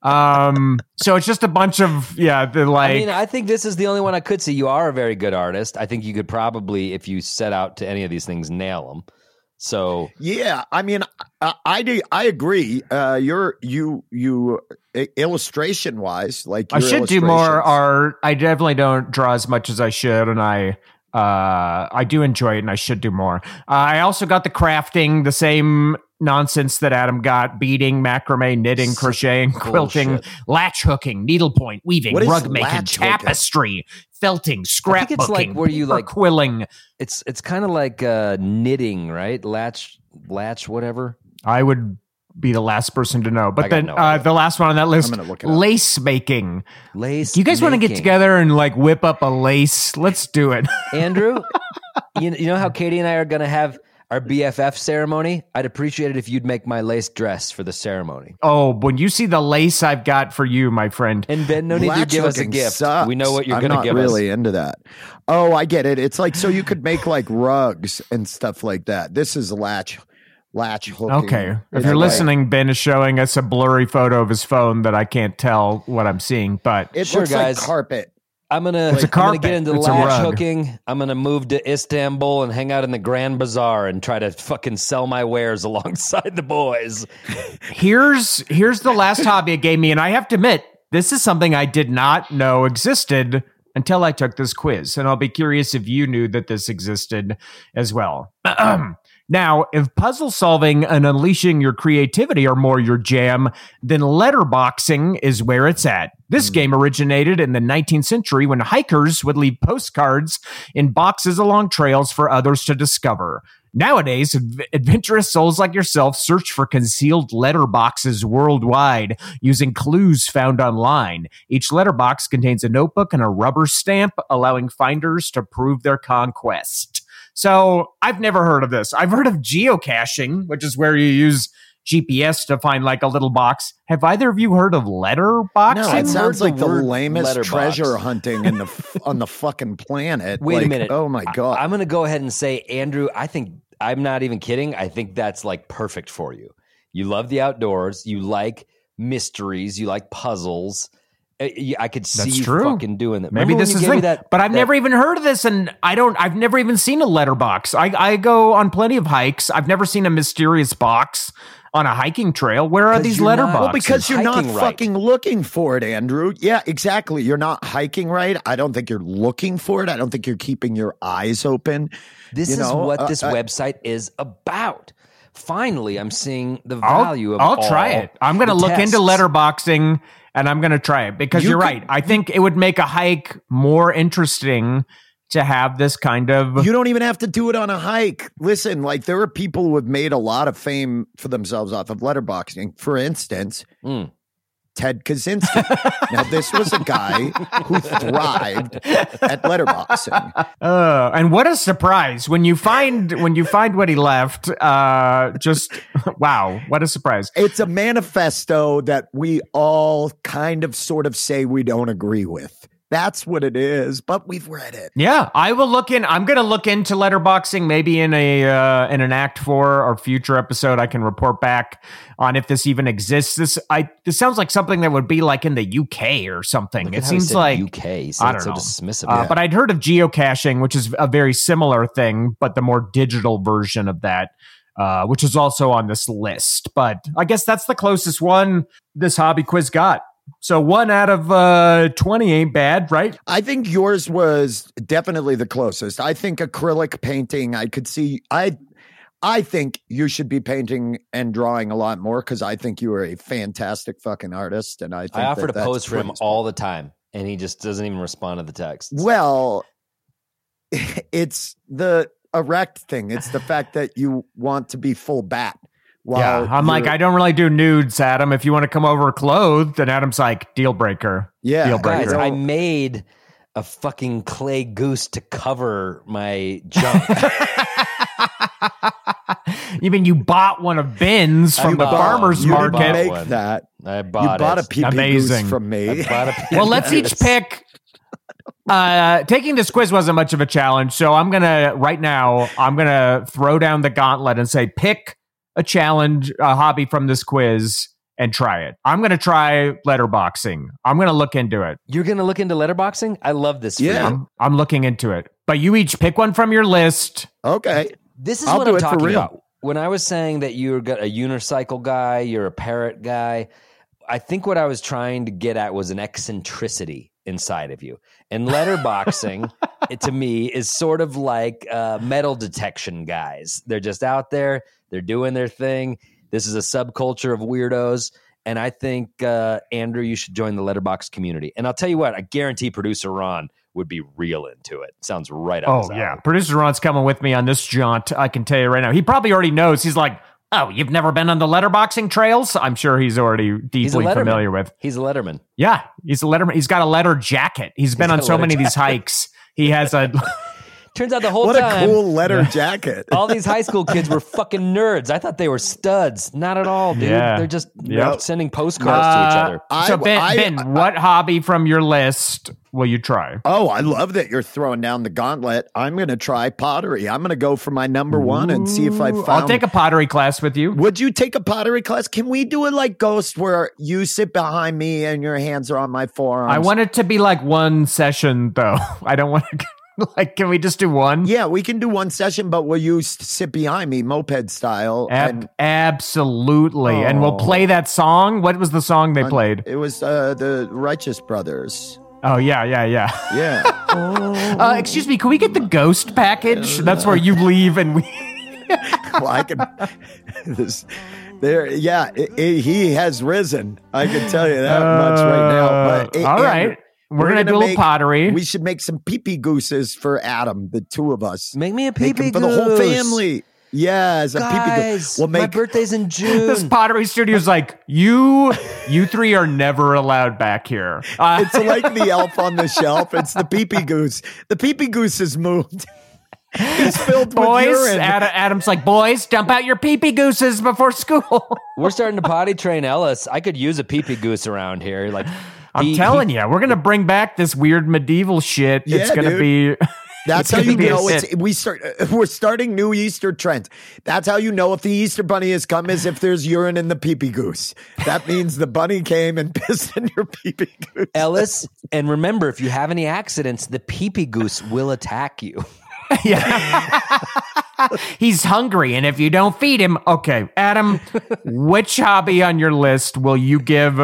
[SPEAKER 5] So it's just a bunch of,
[SPEAKER 3] I think this is the only one I could see. You are a very good artist. I think you could probably, if you set out to any of these things, nail them. So
[SPEAKER 4] Yeah, I mean, I do. I agree. You illustration wise, like
[SPEAKER 5] I
[SPEAKER 4] your
[SPEAKER 5] should do more
[SPEAKER 4] illustrations-
[SPEAKER 5] art. I definitely don't draw as much as I should, and I do enjoy it, and I should do more. I also got the crafting, the same nonsense that Adam got: beading, macrame, knitting, crocheting, quilting,
[SPEAKER 3] bullshit.
[SPEAKER 5] latch hooking, needlepoint, weaving,
[SPEAKER 4] What is
[SPEAKER 5] rug making,
[SPEAKER 4] latch hooking?
[SPEAKER 5] tapestry, felting,
[SPEAKER 3] I think it's like
[SPEAKER 5] scrapbooking,
[SPEAKER 3] where you,
[SPEAKER 5] paper
[SPEAKER 3] like-
[SPEAKER 5] quilling.
[SPEAKER 3] it's kind of like knitting, right? Latch, whatever.
[SPEAKER 5] I would be the last person to know.
[SPEAKER 3] I
[SPEAKER 5] But
[SPEAKER 3] got
[SPEAKER 5] then
[SPEAKER 3] no idea.
[SPEAKER 5] the last one on that list,
[SPEAKER 4] I'm gonna look it up.
[SPEAKER 5] lace making.
[SPEAKER 3] Lace.
[SPEAKER 5] Do you guys want to get
[SPEAKER 3] making.
[SPEAKER 5] together and like whip up a lace? Let's do it.
[SPEAKER 3] Andrew? you know how Katie and I are going to have our BFF ceremony? I'd appreciate it if you'd make my lace dress for the ceremony.
[SPEAKER 5] Oh, when you see the lace I've got for you, my friend.
[SPEAKER 3] And Ben, no need to
[SPEAKER 4] Latch
[SPEAKER 3] give us a
[SPEAKER 4] hooking
[SPEAKER 3] gift.
[SPEAKER 4] sucks.
[SPEAKER 3] We know what you're
[SPEAKER 4] I'm
[SPEAKER 3] going to
[SPEAKER 4] not
[SPEAKER 3] give
[SPEAKER 4] really
[SPEAKER 3] us.
[SPEAKER 4] into that. Oh, I get it. It's like so you could make like rugs and stuff like that. This is latch hooking.
[SPEAKER 5] Okay. If
[SPEAKER 4] It's
[SPEAKER 5] you're
[SPEAKER 4] like-
[SPEAKER 5] listening, Ben is showing us a blurry photo of his phone that I can't tell what I'm seeing, but
[SPEAKER 4] it
[SPEAKER 3] Sure,
[SPEAKER 4] looks
[SPEAKER 3] guys.
[SPEAKER 4] like carpet.
[SPEAKER 3] I'm gonna
[SPEAKER 5] It's a carpet.
[SPEAKER 3] get into
[SPEAKER 5] It's a
[SPEAKER 3] latch
[SPEAKER 5] rug.
[SPEAKER 3] hooking. I'm gonna move to Istanbul and hang out in the Grand Bazaar and try to fucking sell my wares alongside the boys.
[SPEAKER 5] here's the last hobby it gave me, and I have to admit, this is something I did not know existed until I took this quiz, and I'll be curious if you knew that this existed as well. Now, if puzzle solving and unleashing your creativity are more your jam, then letterboxing is where it's at. This game originated in the 19th century when hikers would leave postcards in boxes along trails for others to discover. Nowadays, adventurous souls like yourself search for concealed letterboxes worldwide using clues found online. Each letterbox contains a notebook and a rubber stamp, allowing finders to prove their conquest. So I've never heard of this. I've heard of geocaching, which is where you use GPS to find like a little box. Have either of you heard of letterboxing?
[SPEAKER 4] No,
[SPEAKER 3] I've
[SPEAKER 4] it sounds
[SPEAKER 3] heard
[SPEAKER 4] like
[SPEAKER 3] the
[SPEAKER 4] the
[SPEAKER 3] word
[SPEAKER 4] lamest
[SPEAKER 3] letterbox.
[SPEAKER 4] treasure hunting in on the fucking planet.
[SPEAKER 3] Wait a
[SPEAKER 4] Like,
[SPEAKER 3] minute.
[SPEAKER 4] Oh my god.
[SPEAKER 3] I'm gonna go ahead and say, Andrew, I think I'm not even kidding. I think that's like perfect for you. You love the outdoors. You like mysteries. You like puzzles. I could see
[SPEAKER 5] That's
[SPEAKER 3] you
[SPEAKER 5] true.
[SPEAKER 3] fucking doing that.
[SPEAKER 5] Maybe
[SPEAKER 3] Remember
[SPEAKER 5] this
[SPEAKER 3] when
[SPEAKER 5] is
[SPEAKER 3] you
[SPEAKER 5] the
[SPEAKER 3] gave
[SPEAKER 5] thing.
[SPEAKER 3] me that?
[SPEAKER 5] But I've never even heard of this, and I've never even seen a letterbox. I go on plenty of hikes. I've never seen a mysterious box on a hiking trail. Where are
[SPEAKER 3] 'Cause
[SPEAKER 5] not
[SPEAKER 3] you're not-
[SPEAKER 5] letterboxes?
[SPEAKER 4] Well, because you're not
[SPEAKER 3] hiking right.
[SPEAKER 4] fucking looking for it, Andrew. Yeah, exactly. You're not hiking right. I don't think you're looking for it. I don't think you're keeping your eyes open.
[SPEAKER 3] This
[SPEAKER 4] You
[SPEAKER 3] is
[SPEAKER 4] know,
[SPEAKER 3] what this
[SPEAKER 4] I-
[SPEAKER 3] website is about. Finally, I'm seeing the
[SPEAKER 5] I'll
[SPEAKER 3] value of
[SPEAKER 5] try
[SPEAKER 3] all
[SPEAKER 5] it. I'm going to
[SPEAKER 3] the
[SPEAKER 5] look into
[SPEAKER 3] tests.
[SPEAKER 5] letterboxing, and I'm going to try it because
[SPEAKER 4] You
[SPEAKER 5] you're
[SPEAKER 4] could-
[SPEAKER 5] right. I think it would make a hike more interesting to have this kind of.
[SPEAKER 4] You don't even have to do it on a hike. Listen, like there are people who have made a lot of fame for themselves off of letterboxing. For instance, Ted Kaczynski. Now, this was a guy who thrived at letterboxing.
[SPEAKER 5] And what a surprise when you find what he left. Just wow, what a surprise.
[SPEAKER 4] It's a manifesto that we all kind of sort of say we don't agree with. That's what it is, but we've read it.
[SPEAKER 5] Yeah, I will look in. I'm going to look into letterboxing. Maybe in in an Act 4 or future episode, I can report back on if this even exists. This sounds like something that would be like in the UK or something.
[SPEAKER 3] Look
[SPEAKER 5] It
[SPEAKER 3] at how he
[SPEAKER 5] seems
[SPEAKER 3] said
[SPEAKER 5] like
[SPEAKER 3] UK. He
[SPEAKER 5] I
[SPEAKER 3] said
[SPEAKER 5] don't
[SPEAKER 3] so
[SPEAKER 5] know.
[SPEAKER 3] dismissive.
[SPEAKER 5] But I'd heard of geocaching, which is a very similar thing, but the more digital version of that, which is also on this list. But I guess that's the closest one this hobby quiz got. So 1 out of 20 ain't bad, right?
[SPEAKER 4] I think yours was definitely the closest. I think acrylic painting, I could see. I think you should be painting and drawing a lot more because I think you are a fantastic fucking artist. And I think
[SPEAKER 3] I offer to
[SPEAKER 4] that's
[SPEAKER 3] pose for him
[SPEAKER 4] pretty
[SPEAKER 3] all the time, and he just doesn't even respond to the texts.
[SPEAKER 4] Well, it's the erect thing. It's the fact that you want to be full bat.
[SPEAKER 5] Yeah, I'm like, I don't really do nudes, Adam. If you want to come over clothed, then Adam's like, deal breaker.
[SPEAKER 4] Yeah,
[SPEAKER 5] Deal
[SPEAKER 3] Guys,
[SPEAKER 5] breaker.
[SPEAKER 3] I made a fucking clay goose to cover my junk.
[SPEAKER 5] You mean you bought one of Ben's from the
[SPEAKER 3] bought
[SPEAKER 5] farmer's
[SPEAKER 3] one.
[SPEAKER 4] you
[SPEAKER 3] Market.
[SPEAKER 4] didn't
[SPEAKER 5] market?
[SPEAKER 4] make
[SPEAKER 3] one.
[SPEAKER 4] that.
[SPEAKER 3] I
[SPEAKER 4] You
[SPEAKER 3] bought
[SPEAKER 4] bought a
[SPEAKER 3] it.
[SPEAKER 4] pee
[SPEAKER 5] Amazing.
[SPEAKER 4] goose from me.
[SPEAKER 3] I bought a
[SPEAKER 5] Well, let's each pick. Taking this quiz wasn't much of a challenge, so I'm gonna throw down the gauntlet and say pick a challenge, a hobby from this quiz, and try it. I'm gonna try letterboxing. I'm gonna look into it.
[SPEAKER 3] You're going to look into letterboxing? I love this. For
[SPEAKER 4] Yeah.
[SPEAKER 3] you.
[SPEAKER 5] I'm looking into it. But you each pick one from your list.
[SPEAKER 4] Okay.
[SPEAKER 3] This is
[SPEAKER 4] I'll
[SPEAKER 3] what
[SPEAKER 4] do
[SPEAKER 3] I'm
[SPEAKER 4] it for
[SPEAKER 3] talking
[SPEAKER 4] real.
[SPEAKER 3] about. When I was saying that you're a unicycle guy, you're a parrot guy, I think what I was trying to get at was an eccentricity inside of you. And letterboxing, to me, is sort of like metal detection guys. They're just out there. They're doing their thing. This is a subculture of weirdos. And I think, Andrew, you should join the letterbox community. And I'll tell you what, I guarantee producer Ron would be real into it. Sounds right up his alley.
[SPEAKER 5] Yeah. Producer Ron's coming with me on this jaunt. I can tell you right now. He probably already knows. He's like, oh, you've never been on the letterboxing trails? I'm sure he's already
[SPEAKER 3] He's a
[SPEAKER 5] deeply
[SPEAKER 3] letterman.
[SPEAKER 5] familiar with.
[SPEAKER 3] He's a letterman.
[SPEAKER 5] Yeah, he's a letterman. He's got a letter jacket. He's been
[SPEAKER 3] got
[SPEAKER 5] on
[SPEAKER 3] a
[SPEAKER 5] so
[SPEAKER 3] letter
[SPEAKER 5] many of these hikes. He has a.
[SPEAKER 3] Turns out the whole
[SPEAKER 4] What a
[SPEAKER 3] time,
[SPEAKER 4] cool letter jacket.
[SPEAKER 3] all these high school kids were fucking nerds. I thought they were studs. Not at all, dude.
[SPEAKER 5] Yeah.
[SPEAKER 3] They're just
[SPEAKER 5] Yep.
[SPEAKER 3] sending postcards to each other.
[SPEAKER 5] So Ben, what hobby from your list will you try?
[SPEAKER 4] Oh, I love that you're throwing down the gauntlet. I'm going to try pottery. I'm going to go for my number one and see if I found.
[SPEAKER 5] I'll take a pottery class with you.
[SPEAKER 4] Would you take a pottery class? Can we do it like Ghost where you sit behind me and your hands are on my forearms?
[SPEAKER 5] I want it to be like one session, though. I don't want to. Like, can we just do one?
[SPEAKER 4] Yeah, we can do one session, but will you sit behind me, moped style?
[SPEAKER 5] Absolutely. And we'll
[SPEAKER 4] Oh.
[SPEAKER 5] play that song. What was the song they played?
[SPEAKER 4] It was the Righteous Brothers.
[SPEAKER 5] Oh, yeah.
[SPEAKER 4] Yeah.
[SPEAKER 5] Excuse me, can we get the Ghost package? That's where you leave and we.
[SPEAKER 4] Well, I can. This, there, yeah. He has risen. I can tell you that much right now. But
[SPEAKER 5] All right. We're gonna do a little pottery.
[SPEAKER 4] We should make some pee-pee gooses for Adam, the two of us.
[SPEAKER 3] Make me a
[SPEAKER 4] Make
[SPEAKER 3] pee-pee
[SPEAKER 4] them for the whole
[SPEAKER 3] goose.
[SPEAKER 4] family. Yeah, as a pee-pee
[SPEAKER 3] Guys,
[SPEAKER 4] goose. We'll
[SPEAKER 3] my
[SPEAKER 4] make.
[SPEAKER 3] birthday's in
[SPEAKER 5] This
[SPEAKER 3] June.
[SPEAKER 5] pottery studio's like, you three are never allowed back here.
[SPEAKER 4] It's like the elf on the shelf. It's the pee-pee goose. The pee-pee goose has moved. He's filled with
[SPEAKER 5] boys,
[SPEAKER 4] urine.
[SPEAKER 5] Adam's like, boys, dump out your pee-pee gooses before school.
[SPEAKER 3] We're starting to potty train Ellis. I could use a pee-pee goose around here. Like,
[SPEAKER 5] I'm telling you, we're going to bring back this weird medieval shit. It's
[SPEAKER 4] Yeah,
[SPEAKER 5] going to be...
[SPEAKER 4] That's how you know we're starting new Easter trends. That's how you know if the Easter bunny has come is if there's urine in the pee-pee goose. That means the bunny came and pissed in your pee-pee goose.
[SPEAKER 3] Ellis, and remember, if you have any accidents, the pee-pee goose will attack you.
[SPEAKER 5] Yeah. He's hungry, and if you don't feed him, okay, Adam, which hobby on your list will you give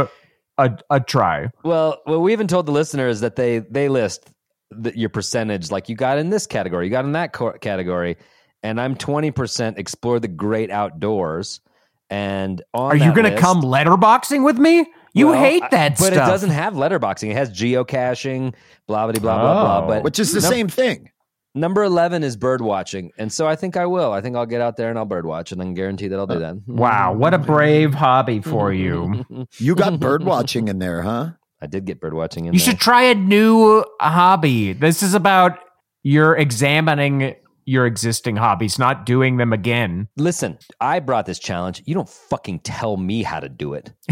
[SPEAKER 5] a try?
[SPEAKER 3] Well, we even told the listeners that they list your percentage, like you got in this category, you got in that category, and I'm 20% explore the great outdoors. And on
[SPEAKER 5] are you going to come letterboxing with me? You hate that
[SPEAKER 3] but
[SPEAKER 5] stuff.
[SPEAKER 3] It doesn't have letterboxing. It has geocaching, blah, blah, blah, blah, blah. But
[SPEAKER 4] which is the same thing.
[SPEAKER 3] Number 11 is bird watching. And so I think I will. I think I'll get out there and I'll bird watch, and I can guarantee that I'll do that.
[SPEAKER 5] Wow, what a brave hobby for you.
[SPEAKER 4] You got bird watching in there, huh?
[SPEAKER 3] I did get bird watching in
[SPEAKER 5] You
[SPEAKER 3] there.
[SPEAKER 5] should try a new hobby. This is about you're examining your existing hobbies, not doing them again.
[SPEAKER 3] Listen, I brought this challenge. You don't fucking tell me how to do it.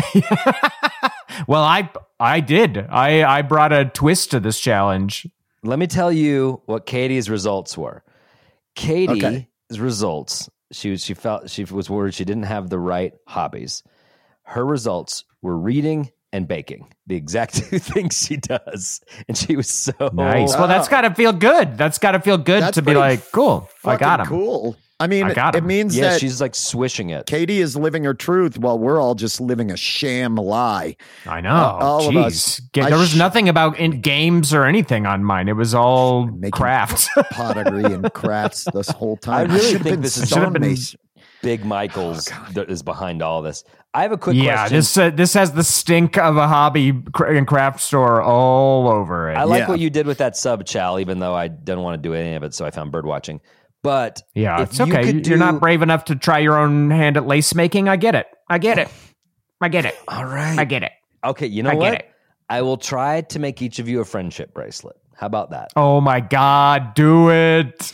[SPEAKER 5] Well, I did. I brought a twist to this challenge.
[SPEAKER 3] Let me tell you what Katie's results were. Katie's results, she felt she was worried she didn't have the right hobbies. Her results were reading and baking, the exact two things she does. And she was so
[SPEAKER 5] Nice. Well, that's got to feel good. That's got to feel good
[SPEAKER 4] That's
[SPEAKER 5] to be
[SPEAKER 4] pretty
[SPEAKER 5] like, cool, I got him.
[SPEAKER 4] Cool. I mean,
[SPEAKER 5] I got
[SPEAKER 4] it
[SPEAKER 5] him.
[SPEAKER 4] means
[SPEAKER 3] yeah,
[SPEAKER 4] that
[SPEAKER 3] she's like swishing it.
[SPEAKER 4] Katie is living her truth while we're all just living a sham lie.
[SPEAKER 5] I know.
[SPEAKER 4] all of
[SPEAKER 5] Jeez.
[SPEAKER 4] us.
[SPEAKER 5] There was nothing about games or anything on mine. It was all
[SPEAKER 4] Making
[SPEAKER 5] crafts.
[SPEAKER 4] pottery and crafts this whole
[SPEAKER 3] I
[SPEAKER 4] time.
[SPEAKER 3] really
[SPEAKER 4] Should've
[SPEAKER 3] think
[SPEAKER 4] been
[SPEAKER 3] this is
[SPEAKER 4] stonemason.
[SPEAKER 3] Big Michaels that is behind all this. I have a quick
[SPEAKER 5] Yeah,
[SPEAKER 3] question.
[SPEAKER 5] this has the stink of a hobby and craft store all over it.
[SPEAKER 3] I like
[SPEAKER 4] Yeah.
[SPEAKER 3] what you did with that sub, Chal, even though I didn't want to do any of it, so I found bird watching. But
[SPEAKER 5] Yeah,
[SPEAKER 3] if
[SPEAKER 5] it's okay.
[SPEAKER 3] you could
[SPEAKER 5] You're
[SPEAKER 3] do-
[SPEAKER 5] not brave enough to try your own hand at lace making. I get it. I get it. I get it.
[SPEAKER 3] All right.
[SPEAKER 5] I get it.
[SPEAKER 3] Okay, you know
[SPEAKER 5] I get
[SPEAKER 3] what?
[SPEAKER 5] it.
[SPEAKER 3] I will try to make each of you a friendship bracelet. How about that?
[SPEAKER 5] Oh my God, do it.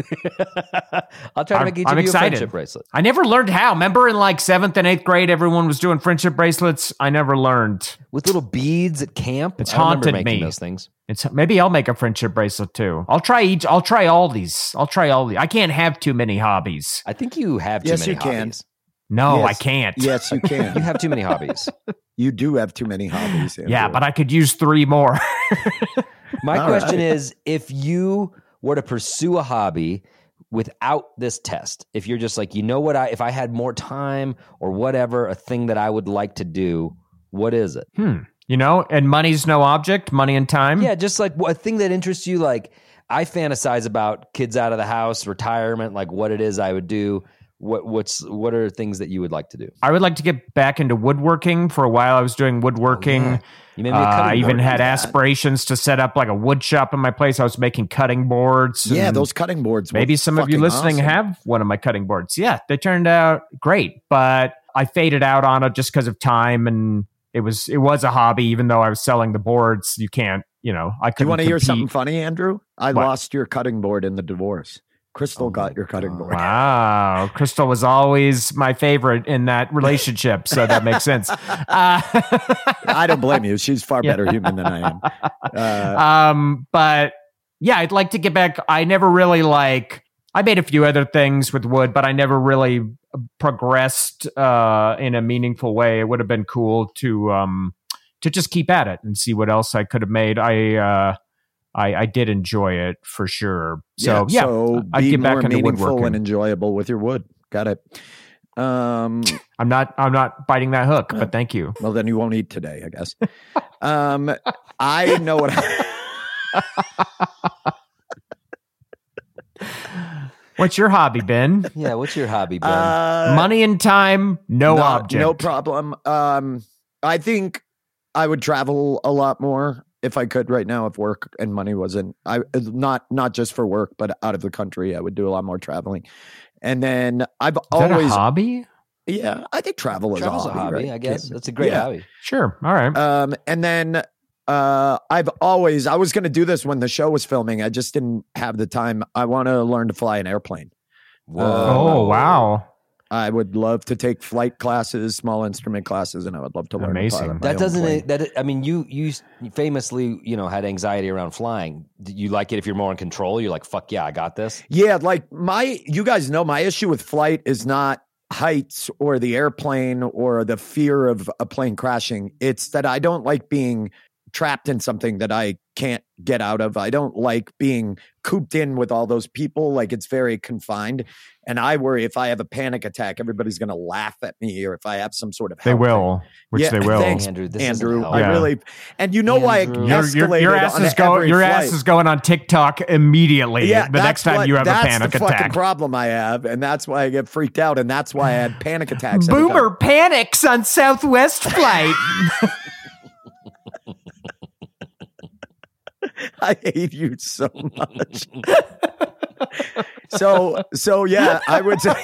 [SPEAKER 3] I'll try to make each
[SPEAKER 5] I'm
[SPEAKER 3] of you
[SPEAKER 5] excited.
[SPEAKER 3] a friendship bracelet.
[SPEAKER 5] I never learned how. Remember in like 7th and 8th grade, everyone was doing friendship bracelets? I never learned.
[SPEAKER 3] With little beads at camp.
[SPEAKER 5] It's
[SPEAKER 3] I remember
[SPEAKER 5] haunted
[SPEAKER 3] making
[SPEAKER 5] me.
[SPEAKER 3] those things.
[SPEAKER 5] Maybe I'll make a friendship bracelet too. I'll try all these. I can't have too many hobbies.
[SPEAKER 3] I think you have too
[SPEAKER 4] Yes,
[SPEAKER 3] many
[SPEAKER 4] you can.
[SPEAKER 3] hobbies.
[SPEAKER 5] No,
[SPEAKER 4] Yes.
[SPEAKER 5] I can't.
[SPEAKER 4] Yes, you
[SPEAKER 3] You
[SPEAKER 4] can.
[SPEAKER 3] have too many hobbies.
[SPEAKER 4] You do have too many hobbies. Andrew.
[SPEAKER 5] Yeah, but I could use 3 more.
[SPEAKER 3] My
[SPEAKER 4] All
[SPEAKER 3] question
[SPEAKER 4] right.
[SPEAKER 3] is, if you were to pursue a hobby without this test, if you're just like, you know what, if I had more time or whatever, a thing that I would like to do, what is it?
[SPEAKER 5] You know, and money's no object, money and time.
[SPEAKER 3] Yeah, just like a thing that interests you. Like I fantasize about kids out of the house, retirement, like what it is I would do. What are things that you would like to do?
[SPEAKER 5] I would like to get back into woodworking. For a while, I was doing woodworking.
[SPEAKER 3] Oh, yeah. You made me a cutting
[SPEAKER 5] I even
[SPEAKER 3] board.
[SPEAKER 5] had aspirations to set up like a wood shop in my place. I was making cutting boards.
[SPEAKER 4] Yeah,
[SPEAKER 5] and
[SPEAKER 4] those cutting boards. were
[SPEAKER 5] maybe some of you
[SPEAKER 4] fucking
[SPEAKER 5] listening
[SPEAKER 4] awesome.
[SPEAKER 5] have one of my cutting boards. Yeah, they turned out great, but I faded out on it just because of time, and it was a hobby. Even though I was selling the boards, you can't. I
[SPEAKER 4] Do you
[SPEAKER 5] couldn't
[SPEAKER 4] want to hear
[SPEAKER 5] compete.
[SPEAKER 4] something funny, Andrew? I
[SPEAKER 5] What?
[SPEAKER 4] lost your cutting board in the divorce. Crystal got your cutting board.
[SPEAKER 5] Wow, Crystal was always my favorite in that relationship, so that makes sense.
[SPEAKER 4] I don't blame you. She's far better human than I am.
[SPEAKER 5] But yeah, I'd like to get back. I never really I made a few other things with wood, but I never really progressed in a meaningful way. It would have been cool to just keep at it and see what else I could have made. I did enjoy it for sure. So
[SPEAKER 4] so
[SPEAKER 5] I'd
[SPEAKER 4] be
[SPEAKER 5] get back
[SPEAKER 4] more
[SPEAKER 5] into
[SPEAKER 4] meaningful
[SPEAKER 5] woodworking.
[SPEAKER 4] and enjoyable with your wood. Got it.
[SPEAKER 5] I'm not biting that hook, but thank you.
[SPEAKER 4] Well, then you won't eat today, I guess. I know what.
[SPEAKER 5] What's your hobby, Ben?
[SPEAKER 3] Yeah, what's your hobby, Ben?
[SPEAKER 5] Money and time, no object.
[SPEAKER 4] No problem. I think I would travel a lot more if I could right now. If work and money wasn't, not just for work, but out of the country, I would do a lot more traveling. And then I've
[SPEAKER 5] Is that
[SPEAKER 4] always,
[SPEAKER 5] a hobby?
[SPEAKER 4] yeah, I think travel is
[SPEAKER 3] Travel's
[SPEAKER 4] a hobby, right?
[SPEAKER 3] I guess.
[SPEAKER 4] Yeah.
[SPEAKER 3] That's a great
[SPEAKER 4] Yeah.
[SPEAKER 3] hobby.
[SPEAKER 5] Sure. All right.
[SPEAKER 4] And then I was going to do this when the show was filming. I just didn't have the time. I want to learn to fly an airplane.
[SPEAKER 3] Whoa.
[SPEAKER 5] Oh, wow.
[SPEAKER 4] I would love to take flight classes, small instrument classes, and I would love to learn.
[SPEAKER 5] Amazing.
[SPEAKER 4] To pilot my
[SPEAKER 3] That
[SPEAKER 4] own
[SPEAKER 3] doesn't.
[SPEAKER 4] plane.
[SPEAKER 3] That I mean, you famously, had anxiety around flying. Do you like it if you're more in control? You're like, fuck yeah, I got this.
[SPEAKER 4] Yeah, like you guys know my issue with flight is not heights or the airplane or the fear of a plane crashing. It's that I don't like being trapped in something that I can't get out of. I don't like being cooped in with all those people. Like it's very confined. And I worry if I have a panic attack, everybody's going to laugh at me, or if I have some sort of
[SPEAKER 5] They
[SPEAKER 4] health
[SPEAKER 5] will, which
[SPEAKER 4] Yeah,
[SPEAKER 5] they will.
[SPEAKER 4] thanks,
[SPEAKER 3] Andrew, this
[SPEAKER 4] Andrew,
[SPEAKER 3] isn't
[SPEAKER 4] I
[SPEAKER 5] help.
[SPEAKER 4] really, and you know why it
[SPEAKER 3] Andrew.
[SPEAKER 4] escalated
[SPEAKER 5] Your ass
[SPEAKER 4] on
[SPEAKER 5] is going.
[SPEAKER 4] every
[SPEAKER 5] Your
[SPEAKER 4] flight.
[SPEAKER 5] ass is going on TikTok immediately.
[SPEAKER 4] Yeah,
[SPEAKER 5] the
[SPEAKER 4] that's
[SPEAKER 5] next time
[SPEAKER 4] what-
[SPEAKER 5] you have a
[SPEAKER 4] that's
[SPEAKER 5] panic
[SPEAKER 4] the fucking
[SPEAKER 5] attack.
[SPEAKER 4] problem I have, and that's why I get freaked out, and that's why I had panic attacks. every
[SPEAKER 5] Boomer
[SPEAKER 4] time.
[SPEAKER 5] panics on Southwest flight.
[SPEAKER 4] I hate you so much. so yeah, I would say,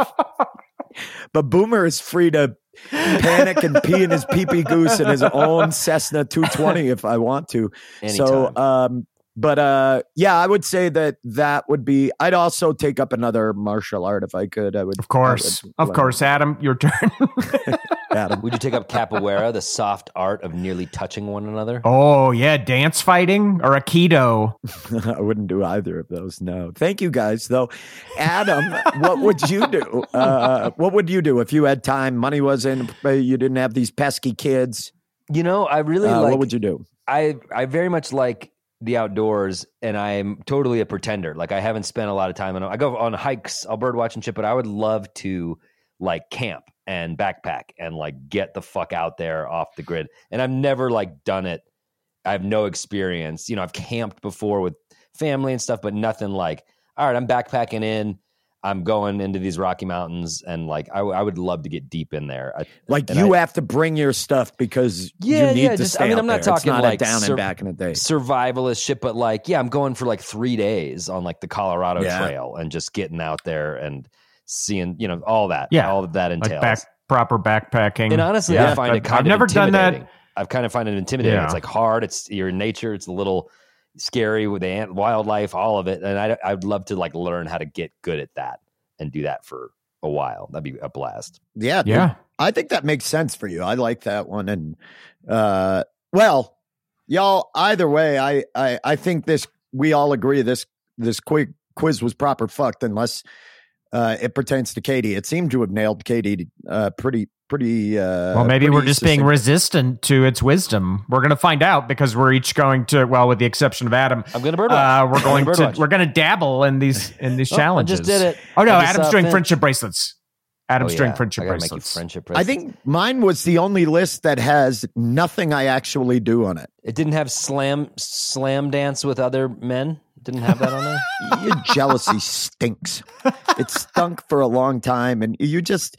[SPEAKER 4] but Boomer is free to panic and pee in his pee-pee goose in his own Cessna 220 if I want to. So,
[SPEAKER 3] Anytime.
[SPEAKER 4] yeah, I would say that would be. I'd also take up another martial art if I could. I would,
[SPEAKER 5] Of course, Adam, your turn.
[SPEAKER 4] Adam.
[SPEAKER 3] Would you take up capoeira, the soft art of nearly touching one another?
[SPEAKER 5] Oh yeah, dance fighting or Aikido.
[SPEAKER 4] I wouldn't do either of those. No. Thank you guys, though. Adam, what would you do? What would you do if you had time, money wasn't, you didn't have these pesky kids?
[SPEAKER 3] I really like.
[SPEAKER 4] What would you do?
[SPEAKER 3] I very much like the outdoors, and I'm totally a pretender. Like I haven't spent a lot of time on. I go on hikes, I'll bird watch and shit, but I would love to like camp and backpack and like get the fuck out there off the grid. And I've never like done it. I have no experience. I've camped before with family and stuff, but nothing like, all right, I'm backpacking in. I'm going into these Rocky Mountains, and like I would love to get deep in there.
[SPEAKER 4] Have to bring your stuff because you need to stay.
[SPEAKER 3] I'm not talking
[SPEAKER 4] it's not
[SPEAKER 3] like
[SPEAKER 4] a down and back in the day.
[SPEAKER 3] survivalist shit, but like, yeah, I'm going for like 3 days on like the Colorado
[SPEAKER 4] Yeah.
[SPEAKER 3] Trail and just getting out there and seeing, all that,
[SPEAKER 5] Yeah.
[SPEAKER 3] all that entails.
[SPEAKER 5] Like proper backpacking.
[SPEAKER 3] And honestly,
[SPEAKER 5] Yeah,
[SPEAKER 3] I find it kind
[SPEAKER 5] I've
[SPEAKER 3] of
[SPEAKER 5] never done that.
[SPEAKER 3] intimidating. I've kind of find it intimidating.
[SPEAKER 5] Yeah.
[SPEAKER 3] It's like hard. You're in nature. It's a little scary with the wildlife, all of it. And I'd love to like learn how to get good at that and do that for a while. That'd be a blast.
[SPEAKER 4] Yeah.
[SPEAKER 5] Yeah.
[SPEAKER 4] I think that makes sense for you. I like that one. And, well, y'all, either way, I think we all agree this quiz was proper fucked unless it pertains to Katie. It seemed to have nailed Katie pretty.
[SPEAKER 5] Well, maybe
[SPEAKER 4] pretty
[SPEAKER 5] we're just being
[SPEAKER 4] succinct.
[SPEAKER 5] resistant to its wisdom. We're going to find out because we're each going to, well, with the exception of Adam,
[SPEAKER 3] I'm going to birdwatch.
[SPEAKER 5] we're going to dabble in these challenges.
[SPEAKER 3] I just did it.
[SPEAKER 5] Oh no,
[SPEAKER 3] I just
[SPEAKER 5] Adam's
[SPEAKER 3] saw
[SPEAKER 5] doing
[SPEAKER 3] Finn.
[SPEAKER 5] friendship bracelets. Adam's doing friendship
[SPEAKER 3] I gotta make you
[SPEAKER 5] bracelets.
[SPEAKER 3] friendship
[SPEAKER 4] I
[SPEAKER 3] bracelets.
[SPEAKER 4] think mine was the only list that has nothing I actually do on it.
[SPEAKER 3] It didn't have slam dance with other men. Didn't have that on there.
[SPEAKER 4] Your jealousy stinks. It stunk for a long time, and you just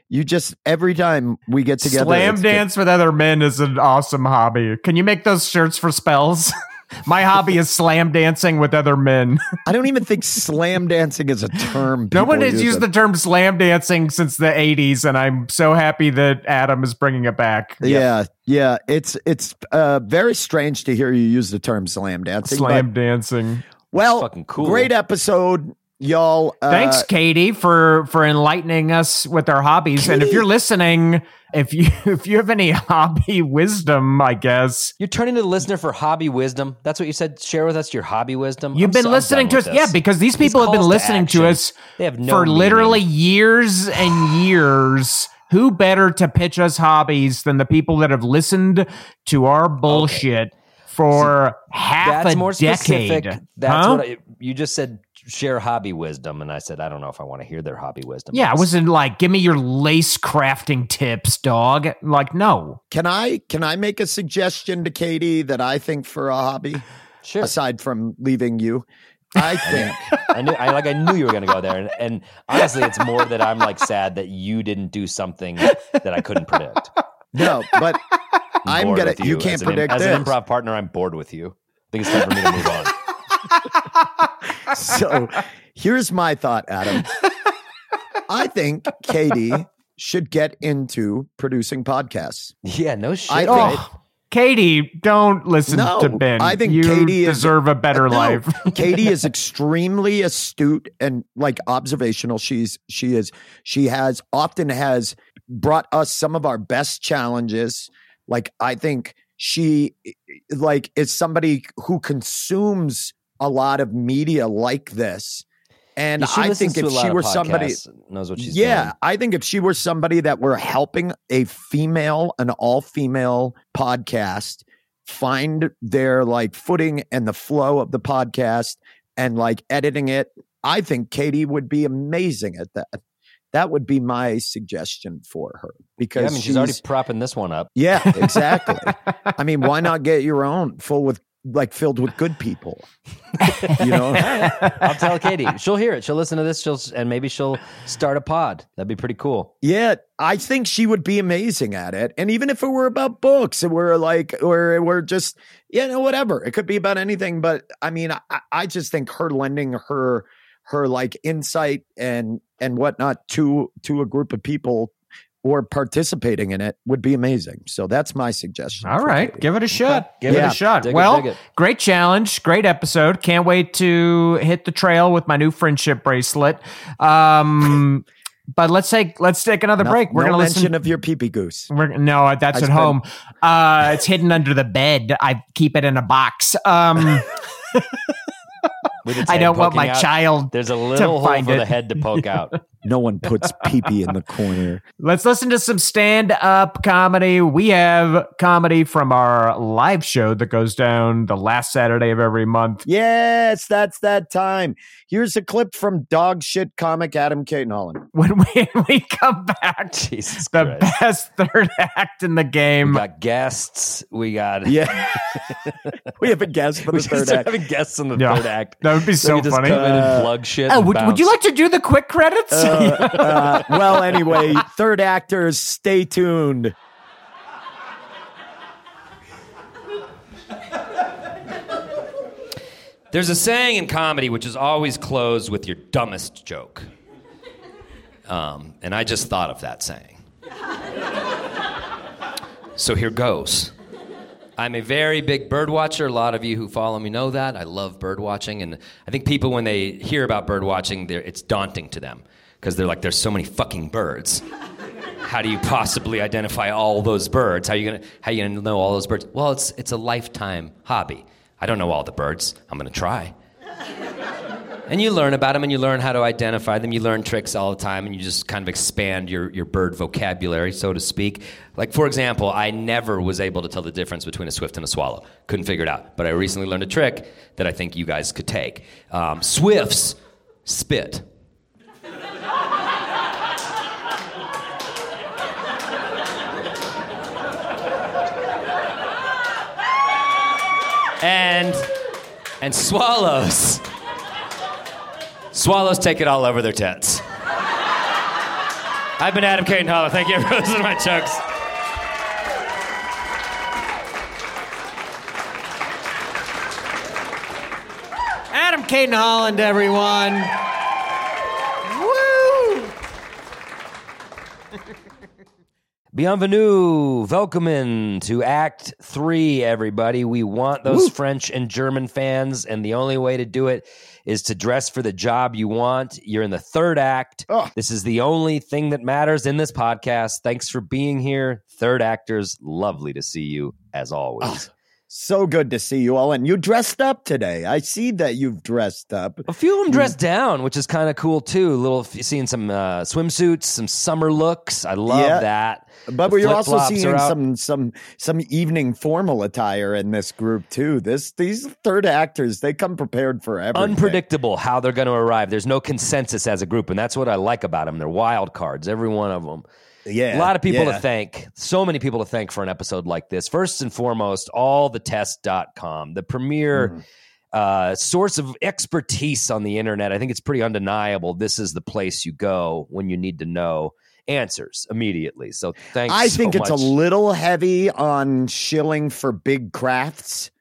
[SPEAKER 4] every time we get together,
[SPEAKER 5] Slam
[SPEAKER 4] it's
[SPEAKER 5] dance with other men is an awesome hobby. Can you make those shirts for spells? My hobby is slam dancing with other men.
[SPEAKER 4] I don't even think slam dancing is a term.
[SPEAKER 5] No one
[SPEAKER 4] people
[SPEAKER 5] has
[SPEAKER 4] use
[SPEAKER 5] used the term slam dancing since the 80s, and I'm so happy that Adam is bringing it back.
[SPEAKER 4] Yeah. It's very strange to hear you use the term slam dancing.
[SPEAKER 5] Slam dancing.
[SPEAKER 4] Well,
[SPEAKER 3] fucking cool.
[SPEAKER 4] Great episode, y'all.
[SPEAKER 5] Thanks, Katie, for enlightening us with our hobbies. And if you're listening, if you have any hobby wisdom, I guess
[SPEAKER 3] You're turning to the listener for hobby wisdom. That's what you said. Share with us your hobby wisdom.
[SPEAKER 5] you've been listening to us. Yeah, because these people have been listening to us
[SPEAKER 3] They have no
[SPEAKER 5] for literally
[SPEAKER 3] meaning.
[SPEAKER 5] years and years. Who better to pitch us hobbies than the people that have listened to our bullshit for half
[SPEAKER 3] That's
[SPEAKER 5] a
[SPEAKER 3] more
[SPEAKER 5] decade?
[SPEAKER 3] specific. That's
[SPEAKER 5] Huh?
[SPEAKER 3] what you just said. Share hobby wisdom, and I said I don't know if I want to hear their hobby wisdom.
[SPEAKER 5] Yeah, I wasn't like, give me your lace crafting tips, dog. Like, no.
[SPEAKER 4] Can I make a suggestion to Katie that I think for a hobby
[SPEAKER 3] Sure.
[SPEAKER 4] aside from leaving you? I think
[SPEAKER 3] I knew you were going to go there, and honestly, it's more that I'm like sad that you didn't do something that I couldn't predict.
[SPEAKER 4] no, but
[SPEAKER 3] I'm
[SPEAKER 4] I'm
[SPEAKER 3] bored
[SPEAKER 4] gonna.
[SPEAKER 3] with
[SPEAKER 4] You can't predict
[SPEAKER 3] as
[SPEAKER 4] this.
[SPEAKER 3] an improv partner. I'm bored with you. I think it's time for me to move on.
[SPEAKER 4] So here's my thought, Adam. I think Katie should get into producing podcasts.
[SPEAKER 3] Yeah, no shit.
[SPEAKER 4] I
[SPEAKER 3] right?
[SPEAKER 4] think
[SPEAKER 5] Katie, don't listen
[SPEAKER 4] No,
[SPEAKER 5] to Ben.
[SPEAKER 4] I think
[SPEAKER 5] you
[SPEAKER 4] Katie
[SPEAKER 5] deserve a better
[SPEAKER 4] No,
[SPEAKER 5] life.
[SPEAKER 4] Katie is extremely astute and like observational. She has brought us some of our best challenges. Like I think she like is somebody who consumes a lot of media like this. And
[SPEAKER 3] She
[SPEAKER 4] I
[SPEAKER 3] listens
[SPEAKER 4] think
[SPEAKER 3] to
[SPEAKER 4] if
[SPEAKER 3] a lot
[SPEAKER 4] she
[SPEAKER 3] of
[SPEAKER 4] were somebody,
[SPEAKER 3] podcasts, knows what she's doing.
[SPEAKER 4] yeah, I think if she were somebody that were helping an all-female podcast find their like footing and the flow of the podcast and like editing it, I think Katie would be amazing at that. That would be my suggestion for her because
[SPEAKER 3] Yeah, I mean, she's already propping this one up.
[SPEAKER 4] yeah, exactly. I mean, why not get your own filled with good people? You know,
[SPEAKER 3] I'll tell Katie. She'll hear it. She'll listen to this. And maybe she'll start a pod. That'd be pretty cool.
[SPEAKER 4] yeah, I think she would be amazing at it. And even if it were about books, or we're just, whatever, it could be about anything. But I mean, I just think her lending her like insight and whatnot to a group of people or participating in it would be amazing. So that's my suggestion.
[SPEAKER 5] All
[SPEAKER 4] for
[SPEAKER 5] right,
[SPEAKER 4] Katie.
[SPEAKER 5] give it a shot. Give
[SPEAKER 4] Yeah.
[SPEAKER 5] it a shot.
[SPEAKER 3] Dig it,
[SPEAKER 5] Well,
[SPEAKER 3] dig it.
[SPEAKER 5] great challenge, great episode. Can't wait to hit the trail with my new friendship bracelet. But let's take another break. We're
[SPEAKER 4] no
[SPEAKER 5] gonna
[SPEAKER 4] mention
[SPEAKER 5] listen.
[SPEAKER 4] of your pee-pee goose.
[SPEAKER 5] No, that's
[SPEAKER 4] I
[SPEAKER 5] at home. It's hidden under the bed. I keep it in a box.
[SPEAKER 3] With its
[SPEAKER 5] I
[SPEAKER 3] head
[SPEAKER 5] don't want
[SPEAKER 3] poking
[SPEAKER 5] my
[SPEAKER 3] out.
[SPEAKER 5] child
[SPEAKER 3] There's a
[SPEAKER 5] to
[SPEAKER 3] little hole
[SPEAKER 5] find
[SPEAKER 3] for
[SPEAKER 5] it.
[SPEAKER 3] the head to poke out.
[SPEAKER 4] No one puts pee-pee in the corner.
[SPEAKER 5] Let's listen to some stand-up comedy. We have comedy from our live show that goes down the last Saturday of every month.
[SPEAKER 4] Yes, that's that time. Here's a clip from dog shit comic Adam Caton Holland.
[SPEAKER 5] When we come back,
[SPEAKER 3] Jesus
[SPEAKER 5] the
[SPEAKER 3] Christ.
[SPEAKER 5] best third act in the
[SPEAKER 3] We
[SPEAKER 5] game.
[SPEAKER 3] got guests. We got.
[SPEAKER 4] Yeah. We have a guest for
[SPEAKER 3] We
[SPEAKER 4] the
[SPEAKER 3] should
[SPEAKER 4] third
[SPEAKER 3] start
[SPEAKER 4] act.
[SPEAKER 3] having guests in the
[SPEAKER 5] Yeah.
[SPEAKER 3] third act.
[SPEAKER 5] That would be
[SPEAKER 3] So
[SPEAKER 5] so
[SPEAKER 3] we just
[SPEAKER 5] funny.
[SPEAKER 3] come in and plug shit.
[SPEAKER 5] Oh,
[SPEAKER 3] and
[SPEAKER 5] would you
[SPEAKER 3] bounce.
[SPEAKER 5] like to do the quick credits?
[SPEAKER 4] Well, anyway, third actors, stay tuned.
[SPEAKER 6] There's a saying in comedy which is always close with your dumbest joke. And I just thought of that saying. So here goes. I'm a very big bird watcher. A lot of you who follow me know that. I love bird watching. And I think people, when they hear about bird watching, it's daunting to them. Because they're like, there's so many fucking birds. How do you possibly identify all those birds? How you gonna know all those birds? Well, it's a lifetime hobby. I don't know all the birds. I'm gonna try. And you learn about them, and you learn how to identify them. You learn tricks all the time, and you just kind of expand your bird vocabulary, so to speak. Like, for example, I never was able to tell the difference between a swift and a swallow. Couldn't figure it out. But I recently learned a trick that I think you guys could take. Swifts spit. And swallows take it all over their tits. I've been Adam Caton Holland. Thank you for listening to my jokes.
[SPEAKER 5] Adam Caton Holland, everyone.
[SPEAKER 3] Bienvenue. Welcome to Act 3, everybody. We want those French and German fans, and the only way to do it is to dress for the job you want. You're in the third act.
[SPEAKER 4] Oh.
[SPEAKER 3] This is the only thing that matters in this podcast. Thanks for being here. Third actors, lovely to see you, as always.
[SPEAKER 4] So good to see you all. And you dressed up today. I see that you've dressed up.
[SPEAKER 3] A few of them dressed down, which is kind of cool, too. Seeing some swimsuits, some summer looks. I love
[SPEAKER 4] Yeah.
[SPEAKER 3] that.
[SPEAKER 4] But
[SPEAKER 3] The
[SPEAKER 4] we're also
[SPEAKER 3] flip-flops are
[SPEAKER 4] seeing
[SPEAKER 3] out.
[SPEAKER 4] some evening formal attire in this group too. These third actors, they come prepared for everything.
[SPEAKER 3] Unpredictable how they're going to arrive. There's no consensus as a group, and that's what I like about them. They're wild cards, every one of them.
[SPEAKER 4] Yeah,
[SPEAKER 3] A lot of people
[SPEAKER 4] yeah.
[SPEAKER 3] to thank. So many people to thank for an episode like this. First and foremost, allthetest.com, the premier source of expertise on the internet. I think it's pretty undeniable. This is the place you go when you need to know answers immediately. So thanks
[SPEAKER 4] I
[SPEAKER 3] so
[SPEAKER 4] think it's a
[SPEAKER 3] much.
[SPEAKER 4] little heavy on shilling for big crafts.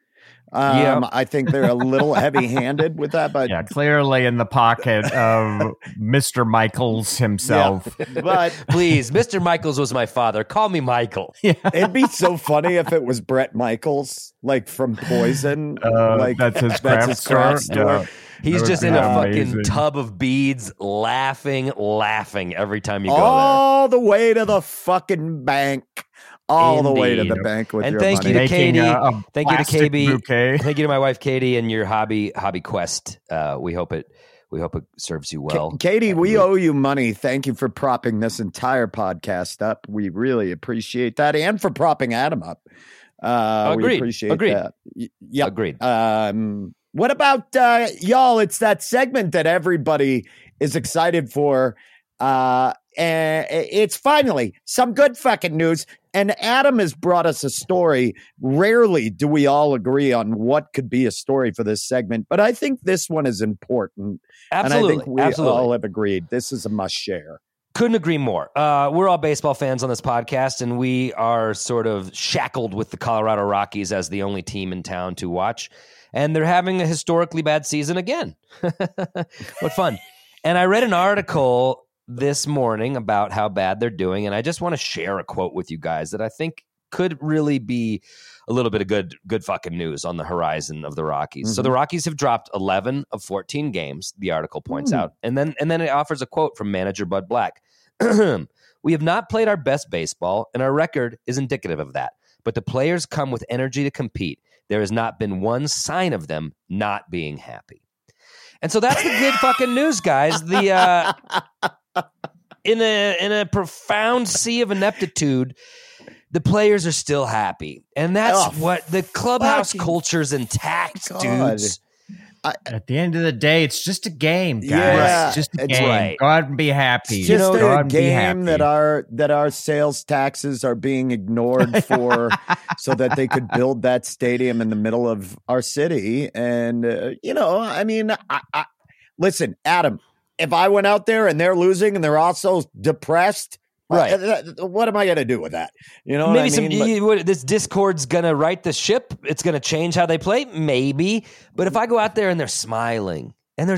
[SPEAKER 3] Yep.
[SPEAKER 4] I think they're a little heavy-handed with that, but
[SPEAKER 5] Yeah, clearly in the pocket of Mr. Michaels himself.
[SPEAKER 4] but
[SPEAKER 3] Please, Mr. Michaels was my father. Call me Michael.
[SPEAKER 4] it'd be so funny if it was Brett Michaels, like from Poison. Like
[SPEAKER 5] that's his craft store. Yeah.
[SPEAKER 3] He's
[SPEAKER 5] That
[SPEAKER 3] just
[SPEAKER 5] would
[SPEAKER 3] in
[SPEAKER 5] be
[SPEAKER 3] a fucking
[SPEAKER 5] amazing.
[SPEAKER 3] tub of beads, laughing every time you go
[SPEAKER 4] all the way to the fucking bank. All the way to the
[SPEAKER 3] Indeed.
[SPEAKER 4] bank with
[SPEAKER 3] And
[SPEAKER 4] your
[SPEAKER 3] thank you
[SPEAKER 4] money.
[SPEAKER 3] to
[SPEAKER 5] Making
[SPEAKER 3] Katie.
[SPEAKER 5] a
[SPEAKER 3] Thank you to
[SPEAKER 5] plastic
[SPEAKER 3] KB.
[SPEAKER 5] bouquet.
[SPEAKER 3] Thank you to my wife Katie and your hobby quest. We hope it serves you well.
[SPEAKER 4] Katie, we owe you money. Thank you for propping this entire podcast up. We really appreciate that, and for propping Adam up. We
[SPEAKER 3] Agreed.
[SPEAKER 4] appreciate
[SPEAKER 3] Agreed.
[SPEAKER 4] that. Yeah.
[SPEAKER 3] Agreed.
[SPEAKER 4] What about y'all? It's that segment that everybody is excited for. And it's finally some good fucking news. And Adam has brought us a story. Rarely do we all agree on what could be a story for this segment, but I think this one is important.
[SPEAKER 3] Absolutely.
[SPEAKER 4] And I think we
[SPEAKER 3] Absolutely.
[SPEAKER 4] all have agreed this is a must share.
[SPEAKER 3] Couldn't agree more. We're all baseball fans on this podcast, and we are sort of shackled with the Colorado Rockies as the only team in town to watch. And they're having a historically bad season again. What fun. And I read an article this morning about how bad they're doing, and I just want to share a quote with you guys that I think could really be a little bit of good fucking news on the horizon of the Rockies. So the Rockies have dropped 11 of 14 games, the article points out. And then it offers a quote from manager Bud Black. We have not played our best baseball, and our record is indicative of that. But the players come with energy to compete. There has not been one sign of them not being happy. And so that's the good fucking news, guys. The in a profound sea of ineptitude, the players are still happy. And that's what the clubhouse
[SPEAKER 4] fucking
[SPEAKER 3] culture's intact,
[SPEAKER 4] God.
[SPEAKER 3] dudes.
[SPEAKER 5] At the end of the day, it's just a game, guys.
[SPEAKER 4] Yeah,
[SPEAKER 5] It's just a
[SPEAKER 4] it's
[SPEAKER 5] game.
[SPEAKER 3] right.
[SPEAKER 5] Go out and be happy.
[SPEAKER 4] Just
[SPEAKER 5] Go
[SPEAKER 4] a
[SPEAKER 5] out and be
[SPEAKER 4] game
[SPEAKER 5] happy.
[SPEAKER 4] that our sales taxes are being ignored for, so that they could build that stadium in the middle of our city. And I mean, I listen, Adam. If I went out there and they're losing and they're also depressed,
[SPEAKER 3] Right.
[SPEAKER 4] what am I going to do with that? You know,
[SPEAKER 3] Maybe
[SPEAKER 4] what I mean? But-
[SPEAKER 3] this Discord's gonna right the ship. It's gonna change how they play, maybe. But if I go out there and they're smiling,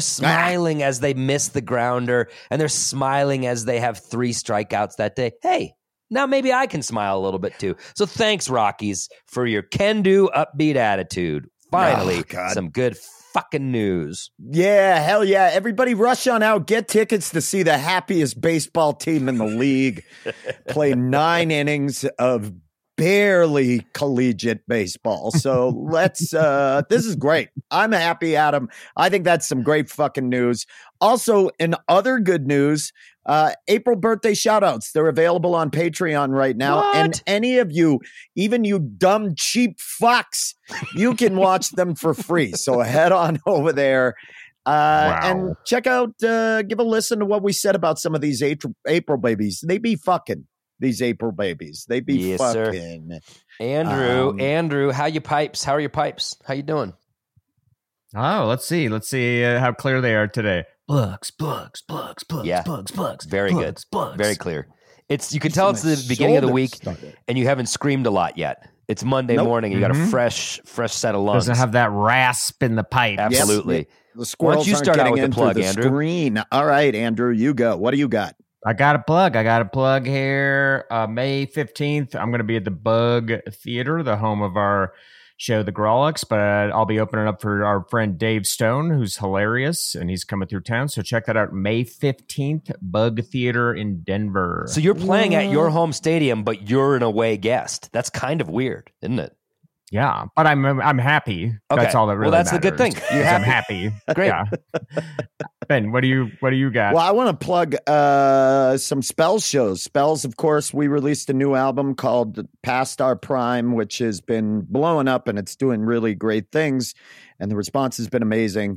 [SPEAKER 3] as they miss the grounder, and they're smiling as they have 3 strikeouts that day, hey, now maybe I can smile a little bit too. So thanks, Rockies, for your can-do, upbeat attitude. Finally,
[SPEAKER 4] Oh, God.
[SPEAKER 3] some good fucking news.
[SPEAKER 4] Yeah, hell yeah. Everybody rush on out. Get tickets to see the happiest baseball team in the league play 9 innings of barely collegiate baseball. So let's, this is great. I'm happy, Adam. I think that's some great fucking news. Also, in other good news, April birthday shout outs. They're available on Patreon right now.
[SPEAKER 3] What?
[SPEAKER 4] And any of you, even you dumb, cheap fucks, you can watch them for free. So head on over there and check out, give a listen to what we said about some of these April babies. They be fucking these April babies. They be
[SPEAKER 3] Yes, sir.
[SPEAKER 4] fucking.
[SPEAKER 3] Andrew, how you pipes? How are your pipes? How you doing?
[SPEAKER 5] Oh, let's see. Let's see how clear they are today.
[SPEAKER 7] Plugs,
[SPEAKER 3] Yeah.
[SPEAKER 7] plugs.
[SPEAKER 3] Very
[SPEAKER 7] plugs,
[SPEAKER 3] good.
[SPEAKER 7] Plugs.
[SPEAKER 3] Very clear. It's you can tell it's the beginning of the week, and you haven't screamed a lot yet. It's Monday morning. You got a fresh set of lungs.
[SPEAKER 5] Doesn't have that rasp in the pipe.
[SPEAKER 3] Absolutely.
[SPEAKER 4] The squirrels
[SPEAKER 3] you
[SPEAKER 4] aren't
[SPEAKER 3] start out
[SPEAKER 4] getting
[SPEAKER 3] with the
[SPEAKER 4] in
[SPEAKER 3] plug,
[SPEAKER 4] through the
[SPEAKER 3] Andrew?
[SPEAKER 4] screen. All right, Andrew, you go. What do you got?
[SPEAKER 5] I got a plug here. May 15th, I'm going to be at the Bug Theater, the home of our show, The Grolics, but I'll be opening up for our friend Dave Stone, who's hilarious, and he's coming through town. So check that out. May 15th, Bug Theater in Denver.
[SPEAKER 3] So you're playing at your home stadium, but you're an away guest. That's kind of weird, isn't it?
[SPEAKER 5] Yeah, but I'm happy.
[SPEAKER 3] Okay.
[SPEAKER 5] That's all that really
[SPEAKER 3] Well, that's the good
[SPEAKER 5] matters,
[SPEAKER 3] thing. You're
[SPEAKER 5] is I'm
[SPEAKER 3] happy.
[SPEAKER 5] happy.
[SPEAKER 3] Great.
[SPEAKER 5] Yeah. Ben, what do you got?
[SPEAKER 4] Well, I want to plug some Spells shows. Spells, of course, we released a new album called Past Our Prime, which has been blowing up and it's doing really great things. And the response has been amazing.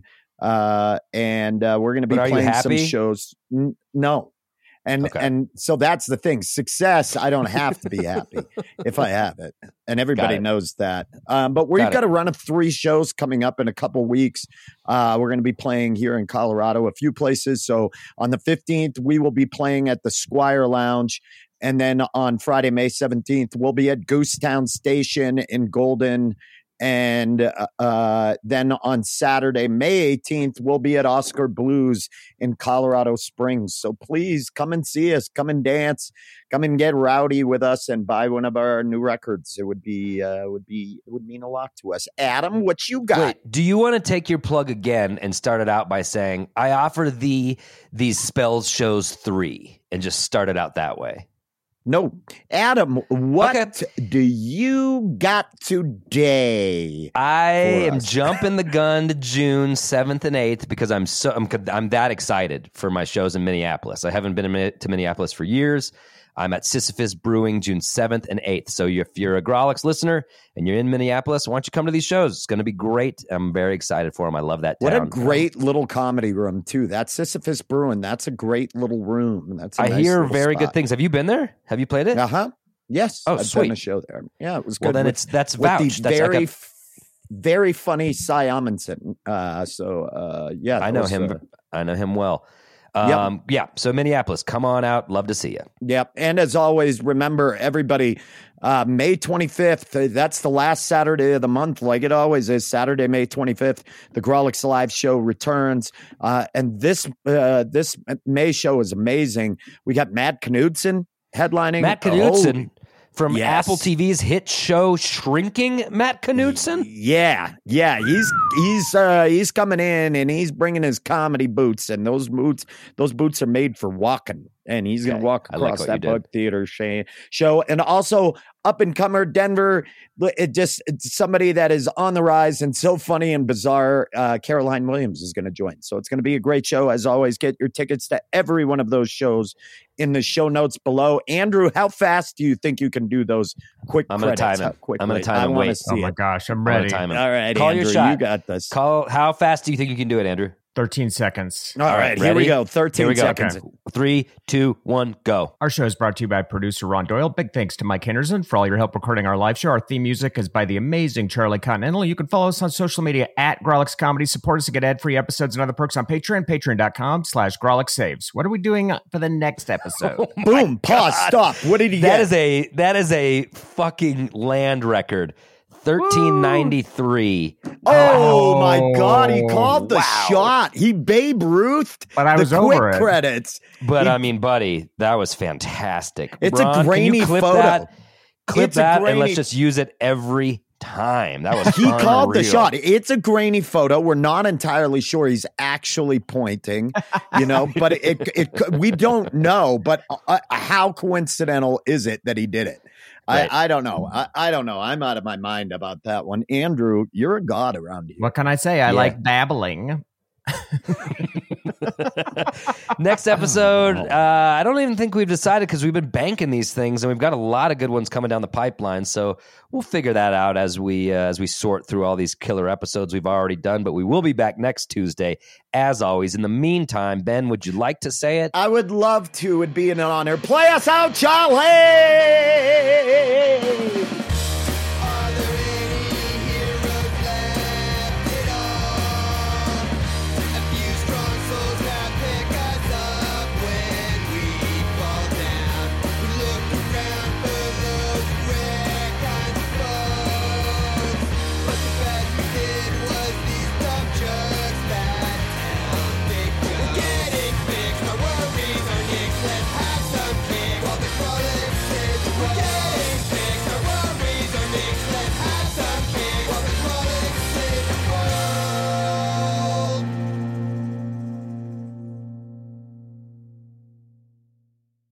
[SPEAKER 4] And we're going to be
[SPEAKER 3] But are you
[SPEAKER 4] playing some
[SPEAKER 3] happy?
[SPEAKER 4] shows. No. And so that's the thing. Success, I don't have to be happy if I have it. And everybody
[SPEAKER 3] Got it.
[SPEAKER 4] knows that. But we've
[SPEAKER 3] Got
[SPEAKER 4] got
[SPEAKER 3] it.
[SPEAKER 4] a run of 3 shows coming up in a couple weeks. We're going to be playing here in Colorado, a few places. So on the 15th, we will be playing at the Squire Lounge. And then on Friday, May 17th, we'll be at Goosetown Station in Golden. And then on Saturday, May 18th, we'll be at Oscar Blues in Colorado Springs. So please come and see us, come and dance, come and get rowdy with us and buy one of our new records. It would mean a lot to us. Adam, what you got?
[SPEAKER 3] Wait, do you want to take your plug again and start it out by saying, I offer thee these Spells shows 3 and just start it out that way?
[SPEAKER 4] No. Adam, what do you got today?
[SPEAKER 3] I am jumping the gun to June 7th and 8th because I'm that excited for my shows in Minneapolis. I haven't been to Minneapolis for years. I'm at Sisyphus Brewing June 7th and 8th. So if you're a Grolix listener and you're in Minneapolis, why don't you come to these shows? It's going to be great. I'm very excited for them. I love that town.
[SPEAKER 4] What a great little comedy room, too. That's Sisyphus Brewing. That's a great little room. That's
[SPEAKER 3] I
[SPEAKER 4] nice
[SPEAKER 3] hear
[SPEAKER 4] little
[SPEAKER 3] very
[SPEAKER 4] spot.
[SPEAKER 3] good things. Have you been there? Have you played it?
[SPEAKER 4] Uh-huh. Yes.
[SPEAKER 3] Oh,
[SPEAKER 4] I've
[SPEAKER 3] sweet.
[SPEAKER 4] done a show there. Yeah, it was good.
[SPEAKER 3] Well, then that's vouched.
[SPEAKER 4] The
[SPEAKER 3] That's
[SPEAKER 4] very funny Cy Amundsen. Yeah.
[SPEAKER 3] I know him. I know him well. Yeah. So Minneapolis, come on out. Love to see you.
[SPEAKER 4] Yep. And as always, remember, everybody, May 25th, that's the last Saturday of the month, like it always is. Saturday, May 25th, the Grolix Live show returns. And this May show is amazing. We got Matt Knudsen headlining.
[SPEAKER 3] Matt Knudsen
[SPEAKER 4] Oh,
[SPEAKER 3] from
[SPEAKER 4] yes.
[SPEAKER 3] Apple TV's hit show Shrinking. Matt Knudsen.
[SPEAKER 4] Yeah. He's coming in and he's bringing his comedy boots, and those boots are made for walking. And he's going to walk
[SPEAKER 3] I like
[SPEAKER 4] across
[SPEAKER 3] what
[SPEAKER 4] that
[SPEAKER 3] you did.
[SPEAKER 4] Bug Theater show. And also up and comer Denver, it's somebody that is on the rise and so funny and bizarre. Caroline Williams is going to join. So it's going to be a great show. As always, get your tickets to every one of those shows in the show notes below. Andrew, how fast do you think you can do those quick
[SPEAKER 3] I'm going to
[SPEAKER 4] credits?
[SPEAKER 3] time him.
[SPEAKER 4] Quickly?
[SPEAKER 3] I'm going to time
[SPEAKER 4] I
[SPEAKER 3] him.
[SPEAKER 4] wanna
[SPEAKER 3] Wait.
[SPEAKER 4] see
[SPEAKER 5] Oh my
[SPEAKER 4] it.
[SPEAKER 5] gosh, I'm
[SPEAKER 3] I'm going
[SPEAKER 5] ready.
[SPEAKER 3] to time him.
[SPEAKER 4] All right,
[SPEAKER 3] Call
[SPEAKER 4] Andrew,
[SPEAKER 3] your shot.
[SPEAKER 4] you got this.
[SPEAKER 3] How fast do you think you can do it, Andrew?
[SPEAKER 5] 13 seconds.
[SPEAKER 4] All right, here we
[SPEAKER 3] ready?
[SPEAKER 4] go. 13
[SPEAKER 3] Here we go.
[SPEAKER 4] seconds.
[SPEAKER 5] Okay.
[SPEAKER 3] 3, 2, 1, go.
[SPEAKER 5] Our show is brought to you by producer Ron Doyle. Big thanks to Mike Henderson for all your help recording our live show. Our theme music is by the amazing Charlie Continental. You can follow us on social media at Grolix Comedy. Support us to get ad-free episodes and other perks on Patreon, patreon.com/Grolix Saves. What are we doing for the next episode?
[SPEAKER 4] Boom, pause, stop. What did he get?
[SPEAKER 3] That is a fucking land record. 1393.
[SPEAKER 4] Oh my God! He
[SPEAKER 5] Oh,
[SPEAKER 4] called the shot. He Babe Ruthed.
[SPEAKER 5] But I was
[SPEAKER 4] the
[SPEAKER 5] over
[SPEAKER 4] quick
[SPEAKER 5] it.
[SPEAKER 4] credits.
[SPEAKER 3] But I mean, buddy, that was fantastic.
[SPEAKER 4] It's a
[SPEAKER 3] Ron, can
[SPEAKER 4] grainy
[SPEAKER 3] you clip
[SPEAKER 4] photo.
[SPEAKER 3] That? Clip
[SPEAKER 4] It's a
[SPEAKER 3] that, and let's
[SPEAKER 4] grainy-
[SPEAKER 3] just use it every time. That was
[SPEAKER 4] He called the
[SPEAKER 3] unreal.
[SPEAKER 4] shot. It's a grainy photo. We're not entirely sure he's actually pointing, but we don't know. But how coincidental is it that he did it?
[SPEAKER 3] Right.
[SPEAKER 4] I don't know. I don't know. I'm out of my mind about that one. Andrew, you're a god around here.
[SPEAKER 5] What can I say? I
[SPEAKER 3] Yeah.
[SPEAKER 5] like babbling.
[SPEAKER 3] Next episode, I don't even think we've decided because we've been banking these things and we've got a lot of good ones coming down the pipeline. So we'll figure that out as we sort through all these killer episodes we've already done. But we will be back next Tuesday, as always. In the meantime, Ben, would you like to say it?
[SPEAKER 4] I would love to. It'd be an honor. Play us out, Charlie!
[SPEAKER 2] Are there any heroes left at all? A few strong souls that pick us up when we fall down. We looked around for those rare kinds of folks, but the best we did was these dumb jerks that town they go. We're getting fixed, our worries are nixed. Let's have some kick while the Grolix says we're getting